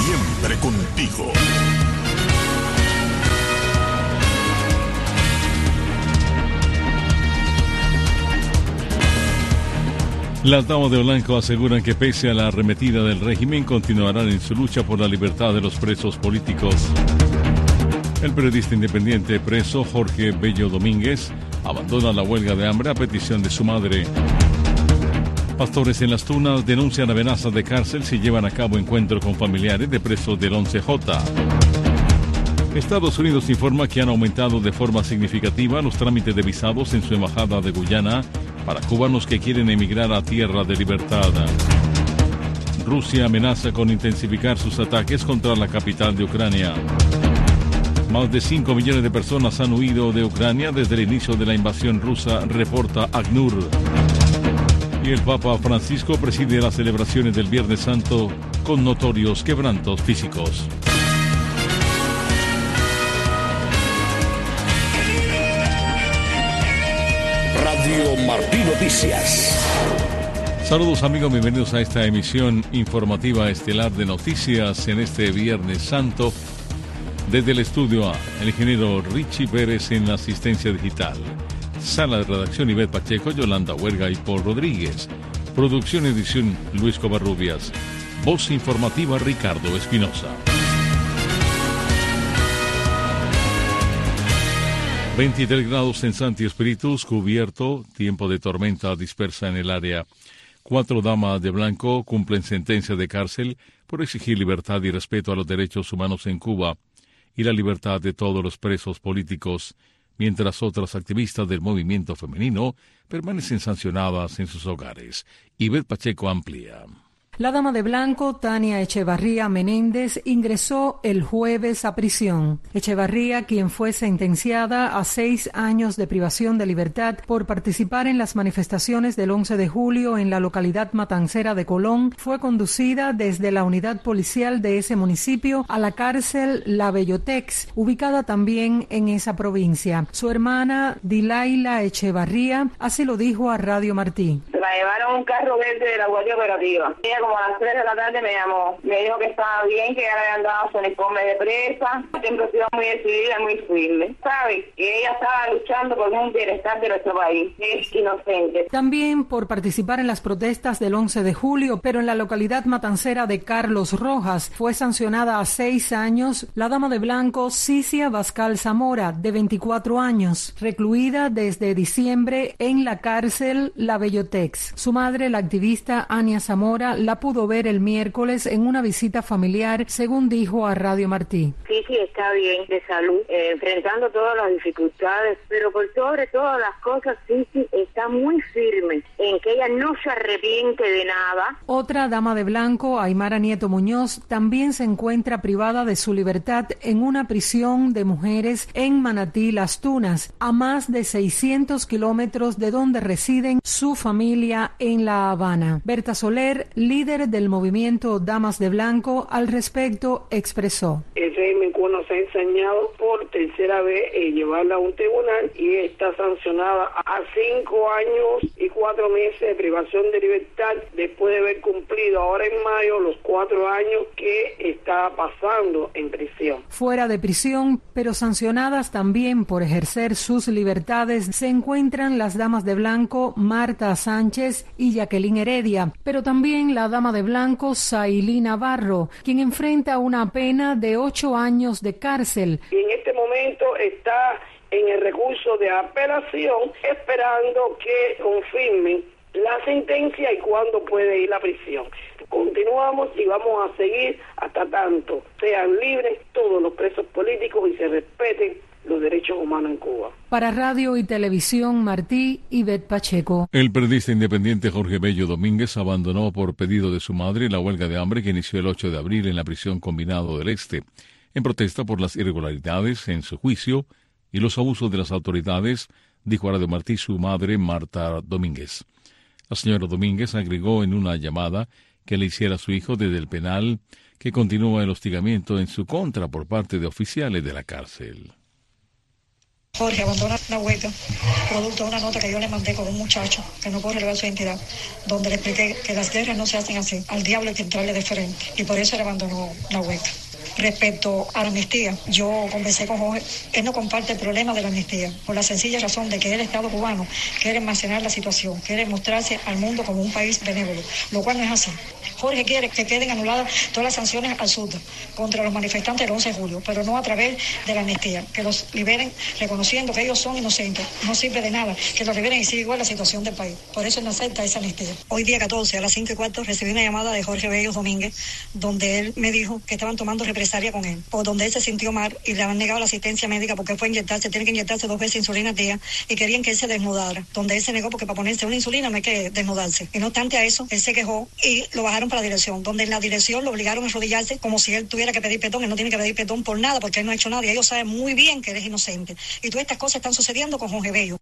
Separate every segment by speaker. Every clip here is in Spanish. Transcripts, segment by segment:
Speaker 1: siempre contigo.
Speaker 2: Las damas de blanco aseguran que pese a la arremetida del régimen continuarán en su lucha por la libertad de los presos políticos. El periodista independiente preso Jorge Bello Domínguez abandona la huelga de hambre a petición de su madre. Pastores en Las Tunas denuncian amenazas de cárcel si llevan a cabo encuentro con familiares de presos del 11J. Estados Unidos informa que han aumentado de forma significativa los trámites de visados en su embajada de Guyana para cubanos que quieren emigrar a Tierra de Libertad. Rusia amenaza con intensificar sus ataques contra la capital de Ucrania. Más de 5 millones de personas han huido de Ucrania desde el inicio de la invasión rusa, reporta ACNUR. Y el Papa Francisco preside las celebraciones del Viernes Santo con notorios quebrantos físicos.
Speaker 1: Radio Martí Noticias.
Speaker 2: Saludos amigos, bienvenidos a esta emisión informativa estelar de noticias en este Viernes Santo. Desde el estudio A, el ingeniero Richie Pérez en la asistencia digital. Sala de redacción Ivette Pacheco, Yolanda Huerga y Paul Rodríguez. Producción y edición Luis Covarrubias. Voz informativa Ricardo Espinosa. 23 grados en Santi Espíritus, cubierto, tiempo de tormenta dispersa en el área. 4 damas de blanco cumplen sentencia de cárcel por exigir libertad y respeto a los derechos humanos en Cuba y la libertad de todos los presos políticos, mientras otras activistas del movimiento femenino permanecen sancionadas en sus hogares. Ivette Pacheco amplía.
Speaker 3: La dama de blanco, Tania Echevarría Menéndez, ingresó el jueves a prisión. Echevarría, quien fue sentenciada a 6 años de privación de libertad por participar en las manifestaciones del 11 de julio en la localidad matancera de Colón, fue conducida desde la unidad policial de ese municipio a la cárcel La Bellotex, ubicada también en esa provincia. Su hermana, Dilaila Echevarría, así lo dijo a Radio Martí.
Speaker 4: La llevaron un carro verde de la Guardia Operativa. Ella como a las 3 de la tarde me llamó. Me dijo que estaba bien, que ya le habían dado su uniforme de presa. Siempre ha sido muy decidida, muy firme. Sabe que ella estaba luchando por un bienestar de nuestro país. Es inocente.
Speaker 3: También por participar en las protestas del 11 de julio, pero en la localidad matancera de Carlos Rojas, fue sancionada a 6 años la dama de blanco Cicia Bascal Zamora, de 24 años, recluida desde diciembre en la cárcel La Bellotex. Su madre, la activista Ania Zamora, la pudo ver el miércoles en una visita familiar, según dijo a Radio Martí.
Speaker 4: Sí, está bien, de salud, enfrentando todas las dificultades, pero por sobre todas las cosas, sí, está muy firme en que ella no se arrepiente de nada.
Speaker 3: Otra dama de blanco, Aymara Nieto Muñoz, también se encuentra privada de su libertad en una prisión de mujeres en Manatí, Las Tunas, a más de 600 kilómetros de donde residen su familia en La Habana. Berta Soler, líder del movimiento Damas de Blanco, al respecto expresó.
Speaker 5: El régimen cubano se ha ensañado por tercera vez llevarla a un tribunal y está sancionada a 5 años y 4 meses de privación de libertad después de haber cumplido ahora en mayo los 4 años que está pasando en prisión.
Speaker 3: Fuera de prisión, pero sancionadas también por ejercer sus libertades, se encuentran las damas de blanco Marta Sánchez y Jacqueline Heredia, pero también la dama de blanco Sailí Navarro, quien enfrenta una pena de 8 años de cárcel.
Speaker 5: Y en este momento está en el recurso de apelación esperando que confirmen la sentencia y cuándo puede ir a prisión. Continuamos y vamos a seguir hasta tanto sean libres todos los presos políticos y se respeten los derechos humanos en Cuba.
Speaker 3: Para Radio y Televisión Martí, Ivette Pacheco.
Speaker 2: El periodista independiente Jorge Bello Domínguez abandonó por pedido de su madre la huelga de hambre que inició el 8 de abril en la prisión Combinado del Este, en protesta por las irregularidades en su juicio y los abusos de las autoridades, dijo a Radio Martí su madre Marta Domínguez. La señora Domínguez agregó en una llamada que le hiciera a su hijo desde el penal que continúa el hostigamiento en su contra por parte de oficiales de la cárcel.
Speaker 6: Jorge abandona la huelga producto de una nota que yo le mandé con un muchacho que no puedo revelar su identidad, donde le expliqué que las guerras no se hacen así, al diablo hay que entrarle de frente, y por eso él abandonó la huelga. Respecto a la amnistía, yo conversé con Jorge, él no comparte el problema de la amnistía, por la sencilla razón de que el Estado cubano quiere almacenar la situación, quiere mostrarse al mundo como un país benévolo, lo cual no es así. Jorge quiere que queden anuladas todas las sanciones al sur contra los manifestantes del 11 de julio, pero no a través de la amnistía, que los liberen reconociendo que ellos son inocentes. No sirve de nada que los liberen y siga igual la situación del país. Por eso él no acepta esa amnistía. Hoy día 14, a las 5:15, recibí una llamada de Jorge Bello Domínguez, donde él me dijo que estaban tomando represalia con él, o donde él se sintió mal y le han negado la asistencia médica porque fue a inyectarse, tiene que inyectarse 2 veces insulina al día, y querían que él se desnudara, donde él se negó porque para ponerse una insulina no hay que desnudarse. Y no obstante a eso, él se quejó y lo bajaron para la dirección, donde en la dirección lo obligaron a arrodillarse como si él tuviera que pedir perdón. Él no tiene que pedir perdón por nada porque él no ha hecho nada y ellos saben muy bien que él es inocente. Y todas estas cosas están sucediendo con Jorge Bello.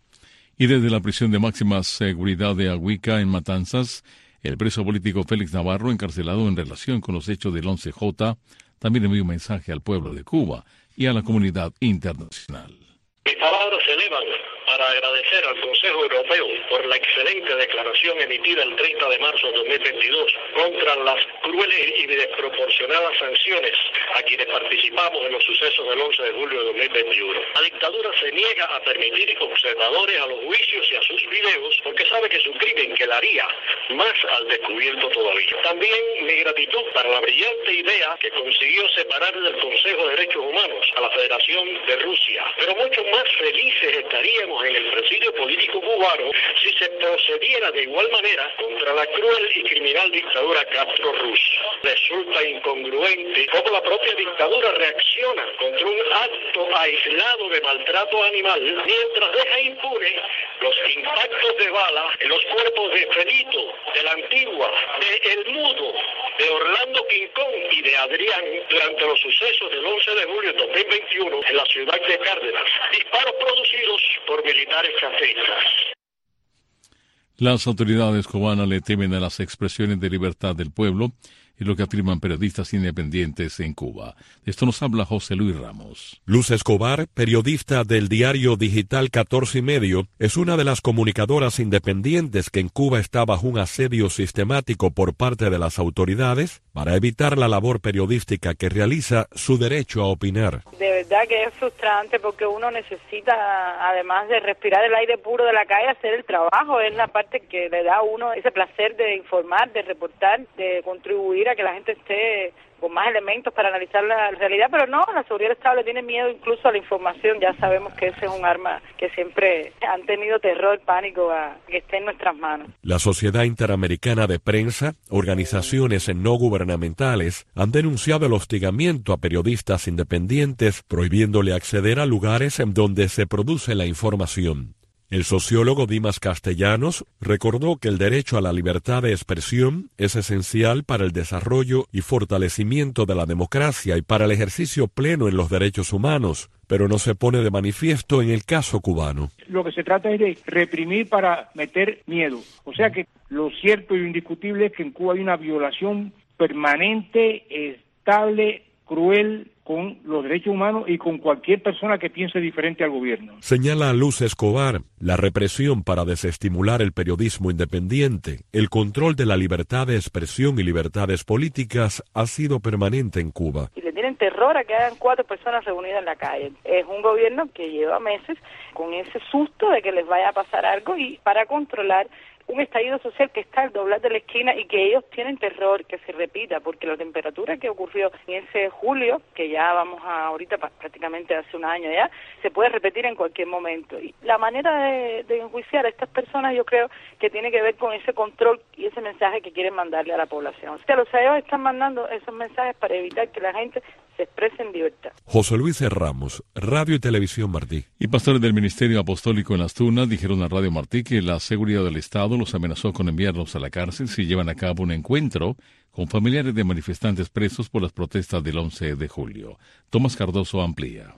Speaker 2: Y desde la prisión de máxima seguridad de Agüica, en Matanzas, el preso político Félix Navarro, encarcelado en relación con los hechos del 11J, también envió un mensaje al pueblo de Cuba y a la comunidad internacional.
Speaker 7: Mis palabras se elevan para agradecer al Consejo Europeo por la excelente declaración emitida el 30 de marzo de 2022 contra las crueles y desproporcionadas sanciones a quienes participamos en los sucesos del 11 de julio de 2021. La dictadura se niega a permitir observadores a los juicios y a sus videos porque sabe que su crimen quedaría más al descubierto todavía. También mi gratitud para la brillante idea que consiguió separar del Consejo de Derechos Humanos a la Federación de Rusia. Pero mucho más felices estaríamos en el presidio político cubano si se procediera de igual manera contra la cruel y criminal dictadura Castro-Rus. Resulta incongruente cómo la propia dictadura reacciona contra un acto aislado de maltrato animal mientras deja impune los impactos de bala en los cuerpos de Felito, de la Antigua, de El Mudo, de Orlando Quincón y de Adrián durante los sucesos del 11 de julio de 2021 en la ciudad de Cárdenas. Disparos producidos por militares castristas.
Speaker 2: Las autoridades cubanas le temen a las expresiones de libertad del pueblo, es lo que afirman periodistas independientes en Cuba. De esto nos habla José Luis Ramos.
Speaker 8: Luz Escobar, periodista del diario digital 14 y Medio, es una de las comunicadoras independientes que en Cuba está bajo un asedio sistemático por parte de las autoridades para evitar la labor periodística que realiza, su derecho a opinar.
Speaker 9: De verdad que es frustrante porque uno necesita, además de respirar el aire puro de la calle, hacer el trabajo. Es la parte que le da a uno ese placer de informar, de reportar, de contribuir a que la gente esté con más elementos para analizar la realidad, pero no, la seguridad del Estado le tiene miedo incluso a la información. Ya sabemos que ese es un arma que siempre han tenido terror, pánico a que esté en nuestras manos.
Speaker 8: La Sociedad Interamericana de Prensa, organizaciones no gubernamentales, han denunciado el hostigamiento a periodistas independientes, prohibiéndole acceder a lugares en donde se produce la información. El sociólogo Dimas Castellanos recordó que el derecho a la libertad de expresión es esencial para el desarrollo y fortalecimiento de la democracia y para el ejercicio pleno en los derechos humanos, pero no se pone de manifiesto en el caso cubano.
Speaker 10: Lo que se trata es de reprimir para meter miedo. O sea que lo cierto y indiscutible es que en Cuba hay una violación permanente, estable, cruel, con los derechos humanos y con cualquier persona que piense diferente al gobierno.
Speaker 8: Señala Luz Escobar, la represión para desestimular el periodismo independiente, el control de la libertad de expresión y libertades políticas ha sido permanente en Cuba.
Speaker 9: Y le tienen terror a que hagan 4 personas reunidas en la calle. Es un gobierno que lleva meses con ese susto de que les vaya a pasar algo y para controlar un estallido social que está al doblar de la esquina y que ellos tienen terror que se repita, porque la temperatura que ocurrió en ese julio, que ya vamos a ahorita prácticamente hace un año ya, se puede repetir en cualquier momento. Y la manera de enjuiciar a estas personas yo creo que tiene que ver con ese control y ese mensaje que quieren mandarle a la población. O sea, los CEOs están mandando esos mensajes para evitar que la gente se exprese en libertad.
Speaker 8: José Luis Ramos, Radio y Televisión Martí.
Speaker 2: Y pastores del Ministerio Apostólico en Las Tunas dijeron a Radio Martí que la seguridad del Estado los amenazó con enviarlos a la cárcel si llevan a cabo un encuentro con familiares de manifestantes presos por las protestas del 11 de julio. Tomás Cardoso amplía.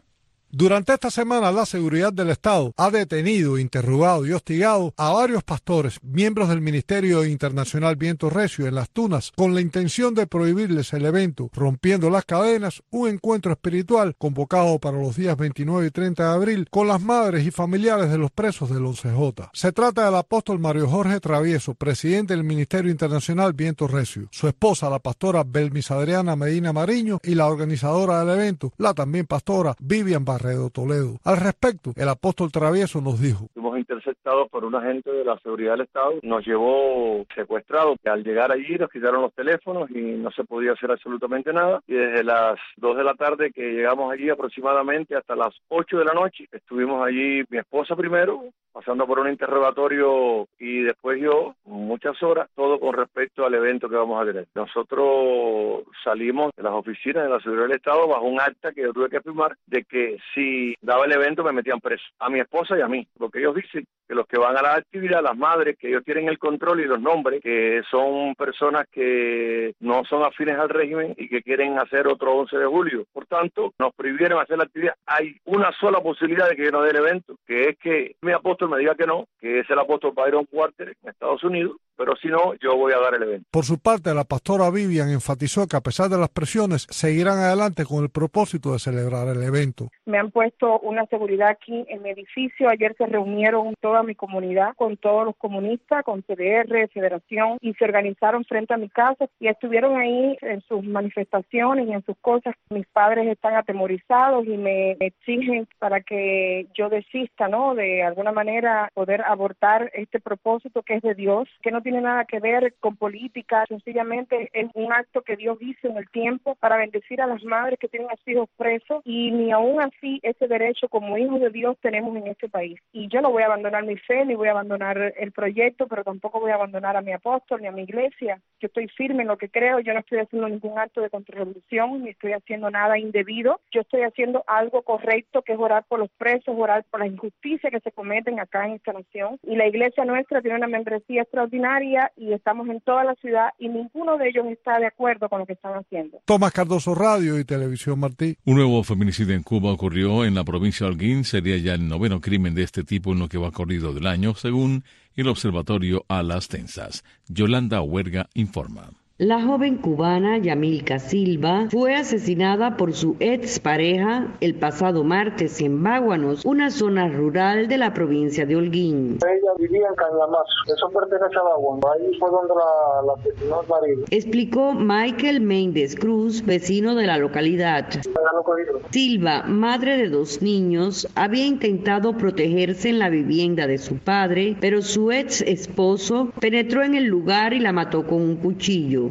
Speaker 11: Durante esta semana, la seguridad del Estado ha detenido, interrogado y hostigado a varios pastores, miembros del Ministerio Internacional Viento Recio en Las Tunas, con la intención de prohibirles el evento, rompiendo las cadenas, un encuentro espiritual convocado para los días 29 y 30 de abril con las madres y familiares de los presos del 11J. Se trata del apóstol Mario Jorge Travieso, presidente del Ministerio Internacional Viento Recio, su esposa, la pastora Belmis Adriana Medina Mariño, y la organizadora del evento, la también pastora Vivian Barredo Toledo. Al respecto, el apóstol Travieso nos dijo:
Speaker 12: fuimos interceptados por un agente de la seguridad del Estado, nos llevó secuestrados. Al llegar allí nos quitaron los teléfonos y no se podía hacer absolutamente nada, y desde las 2 de la tarde que llegamos allí aproximadamente hasta las 8 de la noche, estuvimos allí mi esposa primero, pasando por un interrogatorio, y después yo, muchas horas, todo con respecto al evento que vamos a tener. Nosotros salimos de las oficinas de la seguridad del Estado bajo un acta que yo tuve que firmar de que si daba el evento me metían preso, a mi esposa y a mí, porque ellos dicen que los que van a la actividad, las madres, que ellos tienen el control y los nombres, que son personas que no son afines al régimen y que quieren hacer otro 11 de julio. Por tanto, nos prohibieron hacer la actividad. Hay una sola posibilidad de que yo no dé el evento, que es que mi apóstol me diga que no, que es el apóstol Byron Walter en Estados Unidos, pero si no, yo voy a dar el evento.
Speaker 11: Por su parte, la pastora Vivian enfatizó que a pesar de las presiones, seguirán adelante con el propósito de celebrar el evento.
Speaker 13: Me han puesto una seguridad aquí en mi edificio. Ayer se reunieron toda mi comunidad, con todos los comunistas, con CDR, Federación, y se organizaron frente a mi casa y estuvieron ahí en sus manifestaciones y en sus cosas. Mis padres están atemorizados y me exigen para que yo desista, ¿no?, de alguna manera poder abortar este propósito que es de Dios, que no tiene nada que ver con política, sencillamente es un acto que Dios hizo en el tiempo para bendecir a las madres que tienen a sus hijos presos, y ni aún así ese derecho como hijos de Dios tenemos en este país. Y yo no voy a abandonar mi fe, ni voy a abandonar el proyecto, pero tampoco voy a abandonar a mi apóstol ni a mi iglesia. Yo estoy firme en lo que creo, yo no estoy haciendo ningún acto de contrarrevolución, ni estoy haciendo nada indebido. Yo estoy haciendo algo correcto, que es orar por los presos, orar por las injusticias que se cometen acá en esta nación. Y la iglesia nuestra tiene una membresía extraordinaria y estamos en toda la ciudad y ninguno de ellos está de acuerdo con lo que están haciendo.
Speaker 11: Tomás Cardoso, Radio y Televisión Martí.
Speaker 2: Un nuevo feminicidio en Cuba ocurrió en la provincia de Holguín. Sería ya el 9º crimen de este tipo en lo que va corrido del año, según el observatorio A las Tensas. Yolanda Huerga informa.
Speaker 14: La joven cubana Yamilka Silva fue asesinada por su expareja el pasado martes en Báguanos, una zona rural de la provincia de Holguín.
Speaker 15: Ella vivía en Cañamazo, eso pertenece a Báguanos, ahí fue donde la asesinó el marido.
Speaker 14: Explicó Michael Méndez Cruz, vecino de la localidad. Silva, madre de 2 niños, había intentado protegerse en la vivienda de su padre, pero su ex esposo penetró en el lugar y la mató con un cuchillo.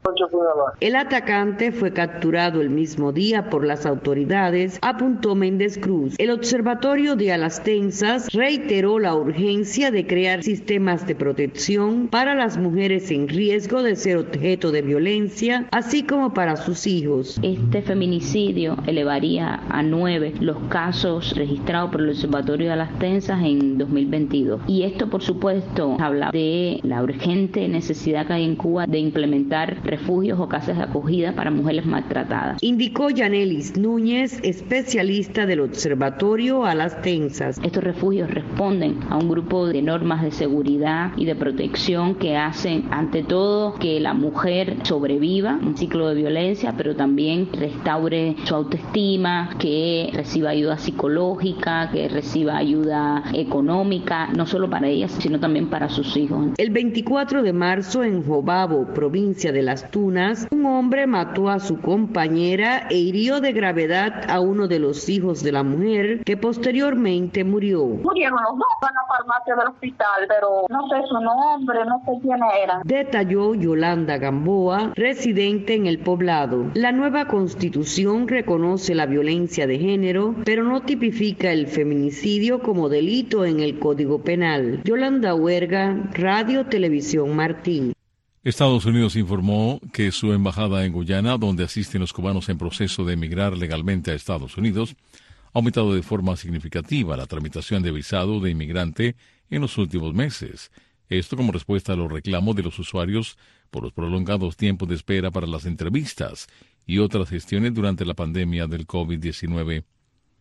Speaker 14: El atacante fue capturado el mismo día por las autoridades, apuntó Méndez Cruz. El Observatorio de A las Tensas reiteró la urgencia de crear sistemas de protección para las mujeres en riesgo de ser objeto de violencia, así como para sus hijos.
Speaker 16: Este feminicidio elevaría a 9 los casos registrados por el Observatorio de A las Tensas en 2022. Y esto, por supuesto, habla de la urgente necesidad que hay en Cuba de implementar refugios o casas de acogida para mujeres maltratadas.
Speaker 14: Indicó Yanelis Núñez, especialista del Observatorio A las Tensas.
Speaker 16: Estos refugios responden a un grupo de normas de seguridad y de protección que hacen, ante todo, que la mujer sobreviva un ciclo de violencia, pero también restaure su autoestima, que reciba ayuda psicológica, que reciba ayuda económica, no solo para ellas, sino también para sus hijos.
Speaker 14: El 24 de marzo en Jobabo, provincia de Las Tunas, un hombre mató a su compañera e hirió de gravedad a uno de los hijos de la mujer, que posteriormente murió.
Speaker 17: Murieron los dos en la farmacia del hospital, pero no sé su nombre, no sé quién era.
Speaker 14: Detalló Yolanda Gamboa, residente en el poblado. La nueva constitución reconoce la violencia de género, pero no tipifica el feminicidio como delito en el Código Penal. Yolanda Huerga, Radio Televisión Martí.
Speaker 2: Estados Unidos informó que su embajada en Guyana, donde asisten los cubanos en proceso de emigrar legalmente a Estados Unidos, ha aumentado de forma significativa la tramitación de visado de inmigrante en los últimos meses. Esto como respuesta a los reclamos de los usuarios por los prolongados tiempos de espera para las entrevistas y otras gestiones durante la pandemia del COVID-19.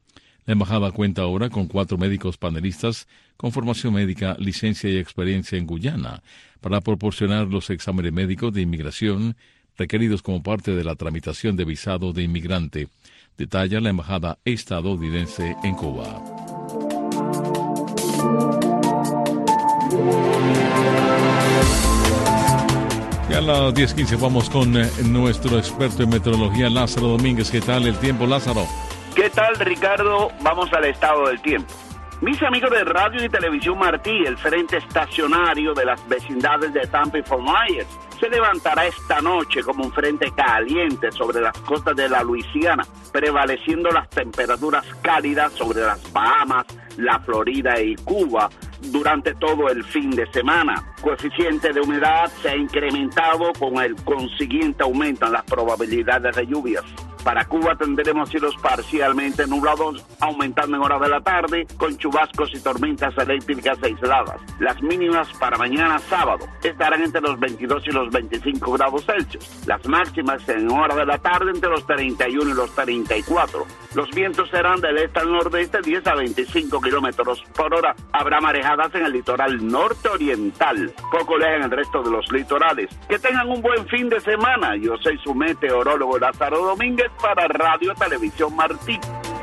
Speaker 2: La embajada cuenta ahora con 4 médicos panelistas con formación médica, licencia y experiencia en Guyana para proporcionar los exámenes médicos de inmigración requeridos como parte de la tramitación de visado de inmigrante, detalla la embajada estadounidense en Cuba. Ya a las 10:15 vamos con nuestro experto en meteorología, Lázaro Domínguez. ¿Qué tal el tiempo, Lázaro?
Speaker 18: ¿Qué tal, Ricardo? Vamos al estado del tiempo. Mis amigos de Radio y Televisión Martí, el frente estacionario de las vecindades de Tampa y Fort Myers, se levantará esta noche como un frente caliente sobre las costas de la Luisiana, prevaleciendo las temperaturas cálidas sobre las Bahamas, la Florida y Cuba durante todo el fin de semana. Coeficiente de humedad se ha incrementado con el consiguiente aumento en las probabilidades de lluvias. Para Cuba tendremos cielos parcialmente nublados, aumentando en horas de la tarde, con chubascos y tormentas eléctricas aisladas. Las mínimas para mañana sábado estarán entre los 22 y los 25 grados Celsius. Las máximas en horas de la tarde entre los 31 y los 34. Los vientos serán del este al nordeste 10 a 25 kilómetros por hora. Habrá marejadas en el litoral norte oriental, poco lejos en el resto de los litorales. Que tengan un buen fin de semana. Yo soy su meteorólogo Lázaro Domínguez para Radio Televisión Martí.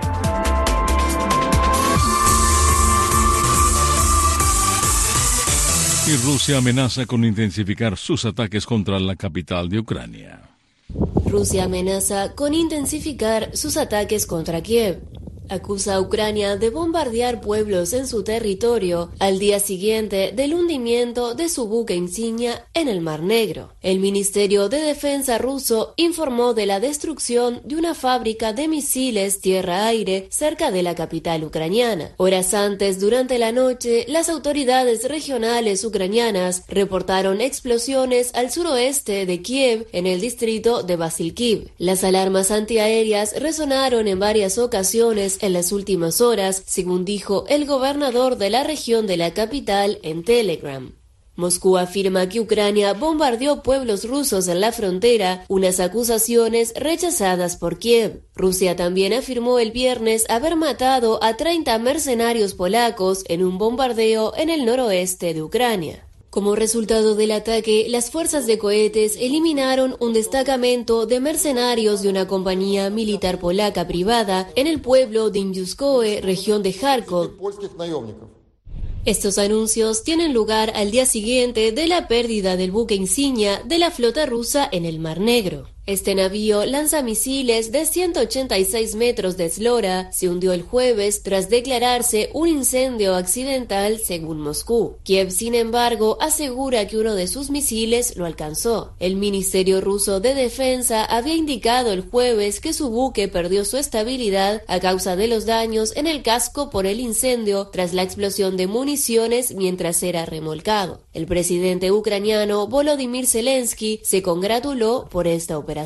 Speaker 2: Y Rusia amenaza con intensificar sus ataques contra la capital de Ucrania.
Speaker 19: Rusia amenaza con intensificar sus ataques contra Kiev. Acusa a Ucrania de bombardear pueblos en su territorio al día siguiente del hundimiento de su buque insignia en el Mar Negro. El Ministerio de Defensa ruso informó de la destrucción de una fábrica de misiles tierra-aire cerca de la capital ucraniana. Horas antes, durante la noche, las autoridades regionales ucranianas reportaron explosiones al suroeste de Kiev, en el distrito de Basilkiv. Las alarmas antiaéreas resonaron en varias ocasiones en las últimas horas, según dijo el gobernador de la región de la capital en Telegram. Moscú afirma que Ucrania bombardeó pueblos rusos en la frontera, unas acusaciones rechazadas por Kiev. Rusia también afirmó el viernes haber matado a 30 mercenarios polacos en un bombardeo en el noroeste de Ucrania. Como resultado del ataque, las fuerzas de cohetes eliminaron un destacamento de mercenarios de una compañía militar polaca privada en el pueblo de Injuskoe, región de Kharkov. Estos anuncios tienen lugar al día siguiente de la pérdida del buque insignia de la flota rusa en el Mar Negro. Este navío lanzamisiles de 186 metros de eslora se hundió el jueves tras declararse un incendio accidental, según Moscú. Kiev, sin embargo, asegura que uno de sus misiles lo alcanzó. El Ministerio ruso de Defensa había indicado el jueves que su buque perdió su estabilidad a causa de los daños en el casco por el incendio tras la explosión de municiones mientras era remolcado. El presidente ucraniano Volodymyr Zelensky se congratuló por esta operación.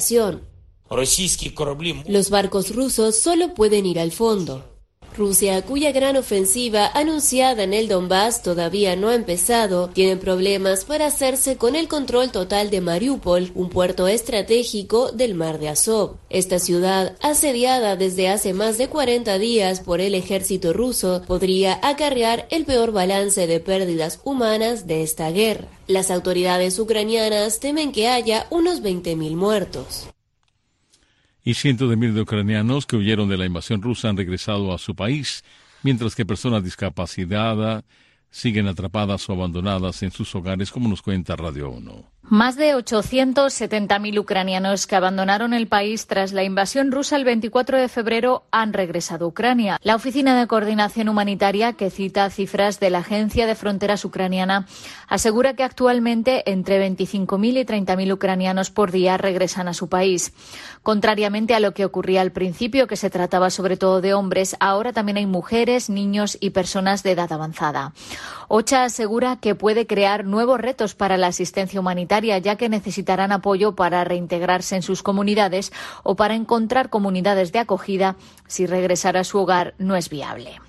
Speaker 19: Los barcos rusos solo pueden ir al fondo. Rusia, cuya gran ofensiva anunciada en el Donbass todavía no ha empezado, tiene problemas para hacerse con el control total de Mariupol, un puerto estratégico del Mar de Azov. Esta ciudad, asediada desde hace más de 40 días por el ejército ruso, podría acarrear el peor balance de pérdidas humanas de esta guerra. Las autoridades ucranianas temen que haya unos 20.000 muertos.
Speaker 2: Y cientos de miles de ucranianos que huyeron de la invasión rusa han regresado a su país, mientras que personas discapacitadas siguen atrapadas o abandonadas en sus hogares, como nos cuenta Radio 1.
Speaker 20: Más de 870.000 ucranianos que abandonaron el país tras la invasión rusa el 24 de febrero han regresado a Ucrania. La Oficina de Coordinación Humanitaria, que cita cifras de la Agencia de Fronteras Ucraniana, asegura que actualmente entre 25.000 y 30.000 ucranianos por día regresan a su país. Contrariamente a lo que ocurría al principio, que se trataba sobre todo de hombres, ahora también hay mujeres, niños y personas de edad avanzada. OCHA asegura que puede crear nuevos retos para la asistencia humanitaria, ya que necesitarán apoyo para reintegrarse en sus comunidades o para encontrar comunidades de acogida si regresar a su hogar no es viable.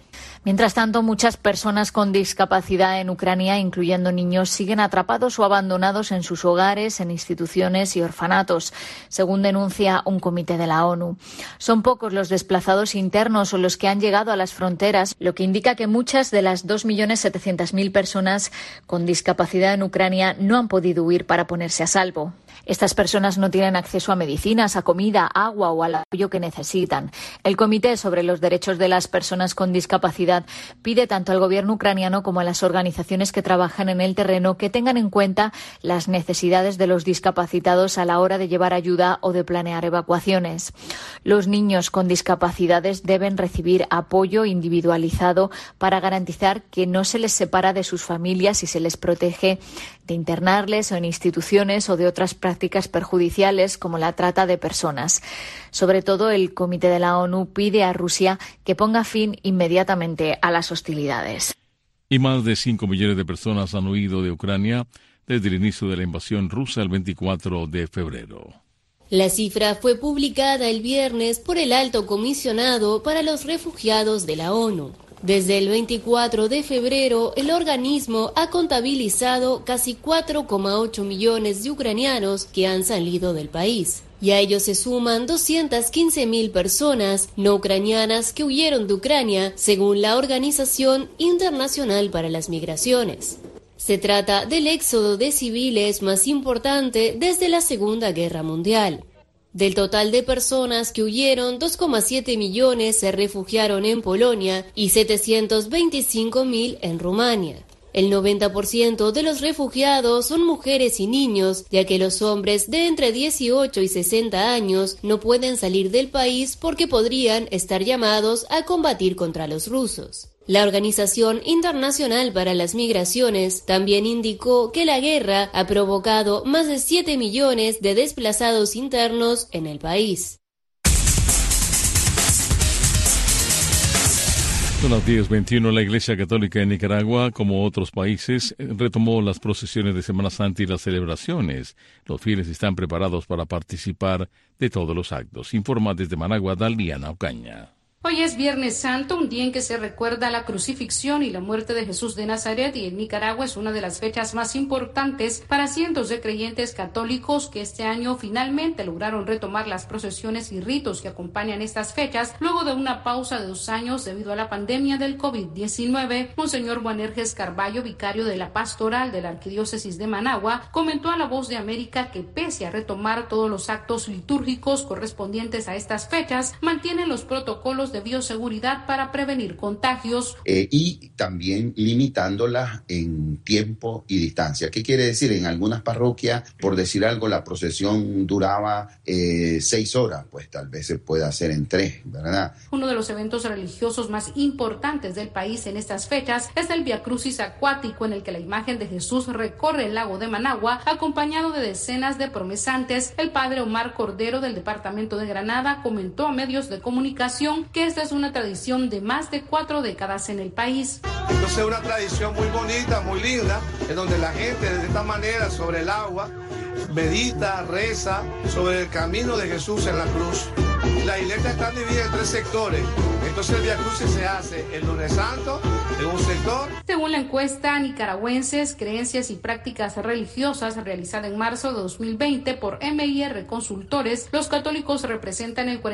Speaker 20: Mientras tanto, muchas personas con discapacidad en Ucrania, incluyendo niños, siguen atrapados o abandonados en sus hogares, en instituciones y orfanatos, según denuncia un comité de la ONU. Son pocos los desplazados internos o los que han llegado a las fronteras, lo que indica que muchas de las 2.700.000 personas con discapacidad en Ucrania no han podido huir para ponerse a salvo. Estas personas no tienen acceso a medicinas, a comida, agua o al apoyo que necesitan. El Comité sobre los Derechos de las Personas con Discapacidad pide tanto al gobierno ucraniano como a las organizaciones que trabajan en el terreno que tengan en cuenta las necesidades de los discapacitados a la hora de llevar ayuda o de planear evacuaciones. Los niños con discapacidades deben recibir apoyo individualizado para garantizar que no se les separa de sus familias y se les protege de internarles o en instituciones o de otras prácticas perjudiciales como la trata de personas. Sobre todo, el Comité de la ONU pide a Rusia que ponga fin inmediatamente a las hostilidades.
Speaker 2: Y más de 5 millones de personas han huido de Ucrania desde el inicio de la invasión rusa el 24 de febrero.
Speaker 19: La cifra fue publicada el viernes por el Alto Comisionado para los Refugiados de la ONU. Desde el 24 de febrero, el organismo ha contabilizado casi 4,8 millones de ucranianos que han salido del país. Y a ellos se suman 215.000 personas no ucranianas que huyeron de Ucrania, según la Organización Internacional para las Migraciones. Se trata del éxodo de civiles más importante desde la Segunda Guerra Mundial. Del total de personas que huyeron, 2,7 millones se refugiaron en Polonia y 725.000 en Rumania. El 90% de los refugiados son mujeres y niños, ya que los hombres de entre 18 y 60 años no pueden salir del país porque podrían estar llamados a combatir contra los rusos. La Organización Internacional para las Migraciones también indicó que la guerra ha provocado más de 7 millones de desplazados internos en el país.
Speaker 2: Son las 10:21. La Iglesia Católica de Nicaragua, como otros países, retomó las procesiones de Semana Santa y las celebraciones. Los fieles están preparados para participar de todos los actos. Informa desde Managua, Daliana Ocaña.
Speaker 21: Hoy es Viernes Santo, un día en que se recuerda la crucifixión y la muerte de Jesús de Nazaret, y en Nicaragua es una de las fechas más importantes para cientos de creyentes católicos que este año finalmente lograron retomar las procesiones y ritos que acompañan estas fechas luego de una pausa de 2 años debido a la pandemia del COVID-19. Monseñor Boanerges Carballo, vicario de la pastoral de la Arquidiócesis de Managua, comentó a La Voz de América que pese a retomar todos los actos litúrgicos correspondientes a estas fechas, mantienen los protocolos de bioseguridad para prevenir contagios.
Speaker 22: Y también limitándolas en tiempo y distancia. ¿Qué quiere decir? En algunas parroquias, por decir algo, la procesión duraba 6 horas, pues tal vez se pueda hacer en 3, ¿verdad?
Speaker 21: Uno de los eventos religiosos más importantes del país en estas fechas es el Via Crucis acuático, en el que la imagen de Jesús recorre el lago de Managua, acompañado de decenas de promesantes. El padre Omar Cordero, del departamento de Granada, comentó a medios de comunicación que esta es una tradición de más de 4 décadas en el país.
Speaker 23: Entonces es una tradición muy bonita, muy linda, en donde la gente de esta manera sobre el agua medita, reza sobre el camino de Jesús en la cruz. La iglesia está dividida en 3 sectores. Entonces el Via Crucis se hace el lunes santo en un sector.
Speaker 21: Según la encuesta Nicaragüenses, Creencias y Prácticas Religiosas, realizada en marzo de 2020 por MIR Consultores, los católicos representan el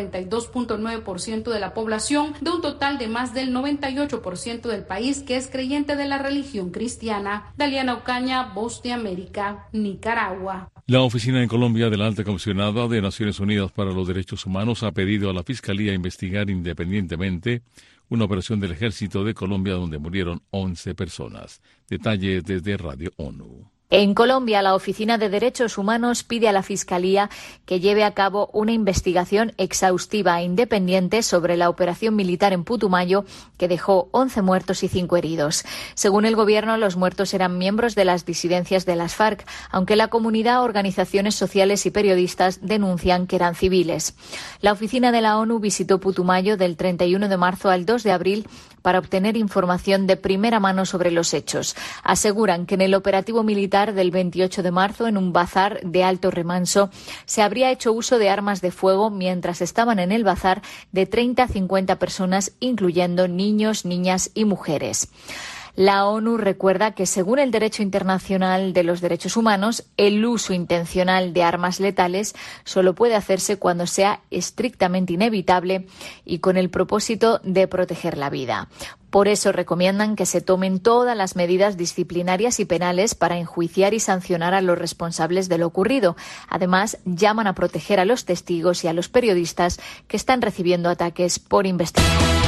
Speaker 21: 42.9% de la población, de un total de más del 98% del país que es creyente de la religión cristiana. Daliana Ocaña, Voz de América, Nicaragua.
Speaker 2: La Oficina en Colombia de la Alta Comisionada de Naciones Unidas para los Derechos Humanos ha pedido a la Fiscalía investigar independientemente una operación del Ejército de Colombia donde murieron 11 personas. Detalles desde Radio ONU.
Speaker 20: En Colombia, la Oficina de Derechos Humanos pide a la Fiscalía que lleve a cabo una investigación exhaustiva e independiente sobre la operación militar en Putumayo que dejó 11 muertos y 5 heridos. Según el Gobierno, los muertos eran miembros de las disidencias de las FARC, aunque la comunidad, organizaciones sociales y periodistas denuncian que eran civiles. La Oficina de la ONU visitó Putumayo del 31 de marzo al 2 de abril para obtener información de primera mano sobre los hechos. Aseguran que en el operativo militar del 28 de marzo, en un bazar de Alto Remanso, se habría hecho uso de armas de fuego mientras estaban en el bazar de 30 a 50 personas, incluyendo niños, niñas y mujeres. La ONU recuerda que, según el derecho internacional de los derechos humanos, el uso intencional de armas letales solo puede hacerse cuando sea estrictamente inevitable y con el propósito de proteger la vida. Por eso recomiendan que se tomen todas las medidas disciplinarias y penales para enjuiciar y sancionar a los responsables de lo ocurrido. Además, llaman a proteger a los testigos y a los periodistas que están recibiendo ataques por investigación.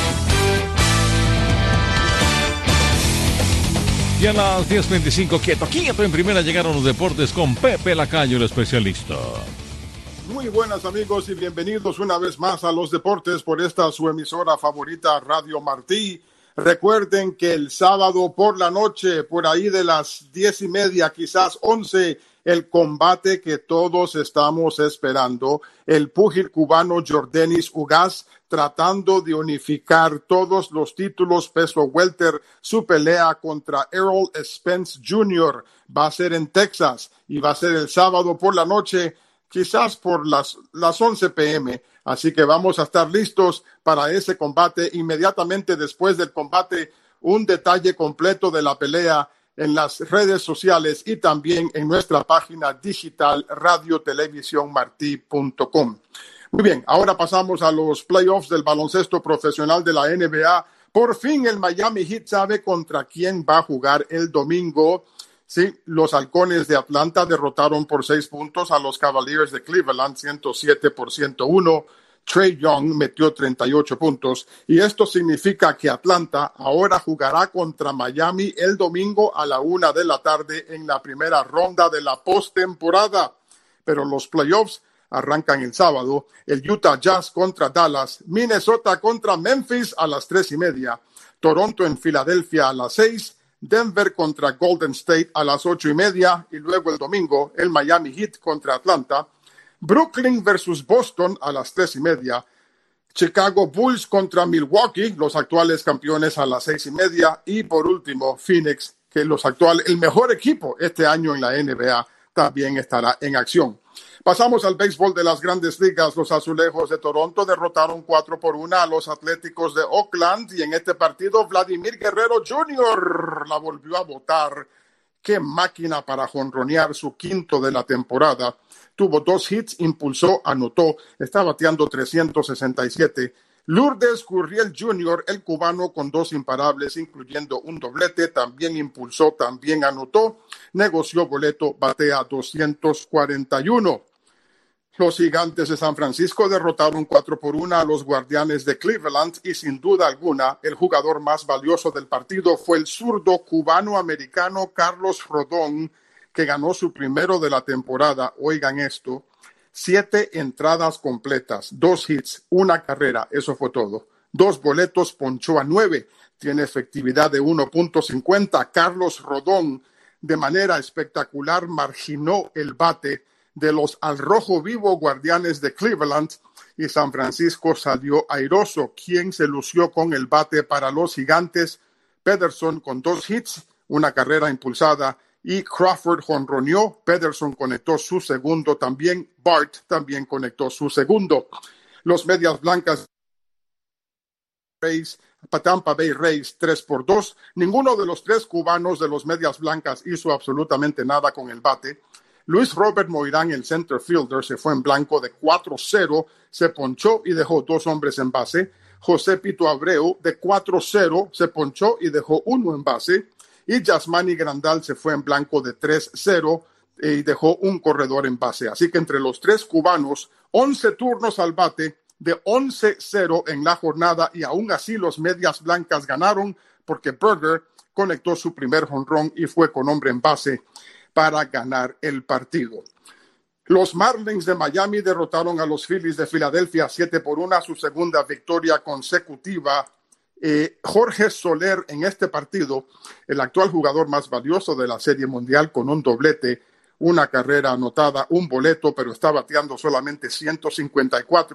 Speaker 2: Y a las 10:25, quieto en primera, llegaron los deportes con Pepe Lacayo, el especialista.
Speaker 1: Muy buenas, amigos, y bienvenidos una vez más a los deportes por esta su emisora favorita, Radio Martí. Recuerden que el sábado por la noche, por ahí de las 10:30, quizás 11, el combate que todos estamos esperando, el púgil cubano Yordenis Ugas, tratando de unificar todos los títulos peso welter. Su pelea contra Errol Spence Jr. va a ser en Texas y va a ser el sábado por la noche, quizás por las 11 p.m. Así que vamos a estar listos para ese combate. Inmediatamente después del combate, un detalle completo de la pelea en las redes sociales y también en nuestra página digital radiotelevisionmarti.com. Muy bien, ahora pasamos a los playoffs del baloncesto profesional de la NBA. Por fin el Miami Heat sabe contra quién va a jugar el domingo. Sí, los Halcones de Atlanta derrotaron por 6 puntos a los Cavaliers de Cleveland, 107-101. Trae Young metió 38 puntos y esto significa que Atlanta ahora jugará contra Miami el domingo a la 1 de la tarde en la primera ronda de la postemporada. Pero los playoffs arrancan el sábado. El Utah Jazz contra Dallas, Minnesota contra Memphis a las 3:30, Toronto en Filadelfia a las 6, Denver contra Golden State a las 8:30 y luego el domingo el Miami Heat contra Atlanta, Brooklyn versus Boston a las 3:30, Chicago Bulls contra Milwaukee, los actuales campeones, a las 6:30 y por último Phoenix, que el mejor equipo este año en la NBA, también estará en acción. Pasamos al béisbol de las Grandes Ligas. Los Azulejos de Toronto derrotaron 4-1 a los Atléticos de Oakland y en este partido Vladimir Guerrero Jr. la volvió a botar. ¡Qué máquina para jonronear! Su quinto de la temporada. Tuvo 2 hits, impulsó, anotó. Está bateando 367. Lourdes Gurriel Jr., el cubano, con 2 imparables, incluyendo un doblete, también impulsó, también anotó. Negoció boleto, batea 241. Los Gigantes de San Francisco derrotaron 4-1 a los Guardianes de Cleveland y sin duda alguna el jugador más valioso del partido fue el zurdo cubano-americano Carlos Rodón, que ganó su primero de la temporada. Oigan esto, 7 entradas completas, 2 hits, 1 carrera, eso fue todo. 2 boletos, ponchó a 9, tiene efectividad de 1.50. Carlos Rodón, de manera espectacular, marginó el bate de los al rojo vivo Guardianes de Cleveland y San Francisco salió airoso. ¿Quién se lució con el bate para los Gigantes? Pederson con 2 hits, 1 carrera impulsada y Crawford jonroneó. Pederson conectó su segundo también. Bart también conectó su segundo. Los Medias Blancas Tampa Bay Rays 3-2. Ninguno de los 3 cubanos de los Medias Blancas hizo absolutamente nada con el bate. Luis Robert Moirán, el center fielder, se fue en blanco de 4-0, se ponchó y dejó 2 hombres en base. José Pito Abreu, de 4-0, se ponchó y dejó 1 en base. Y Yasmani Grandal se fue en blanco de 3-0 y dejó 1 corredor en base. Así que entre los 3 cubanos, 11 turnos al bate, de 11-0 en la jornada, y aún así los Medias Blancas ganaron porque Berger conectó su primer jonrón y fue con hombre en base para ganar el partido. Los Marlins de Miami derrotaron a los Phillies de Filadelfia 7-1, su segunda victoria consecutiva. Jorge Soler en este partido, el actual jugador más valioso de la Serie Mundial, con un doblete, 1 carrera anotada, 1 boleto, pero está bateando solamente 154.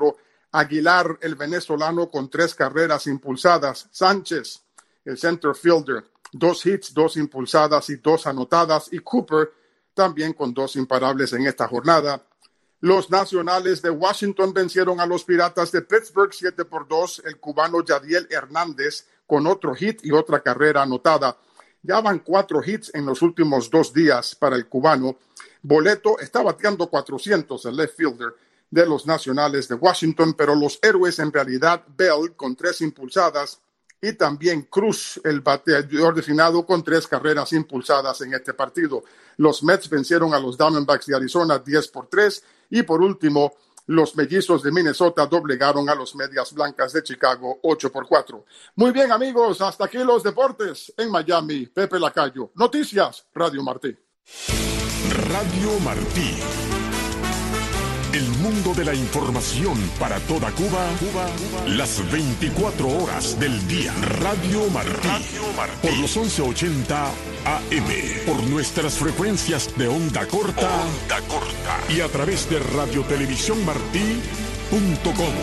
Speaker 1: Aguilar, el venezolano, con 3 carreras impulsadas. Sánchez, el center fielder, 2 hits, 2 impulsadas y 2 anotadas. Y Cooper, también con 2 imparables en esta jornada. Los Nacionales de Washington vencieron a los Piratas de Pittsburgh 7-2. El cubano Yadiel Hernández con otro hit y otra carrera anotada. Ya van 4 hits en los últimos 2 días para el cubano. Boleto está bateando 400, el left fielder de los Nacionales de Washington, pero los héroes en realidad Bell con 3 impulsadas y también Cruz, el bateador designado, con 3 carreras impulsadas en este partido. Los Mets vencieron a los Diamondbacks de Arizona 10-3 y por último los Mellizos de Minnesota doblegaron a los Medias Blancas de Chicago 8-4. Muy bien, amigos, hasta aquí los deportes en Miami. Pepe Lacayo. Noticias, Radio Martí.
Speaker 3: Radio Martí. El mundo de la información para toda Cuba, las 24 horas del día. Radio Martí. Por los 1180 AM. Por nuestras frecuencias de onda corta. Y a través de radiotelevisiónmartí.com.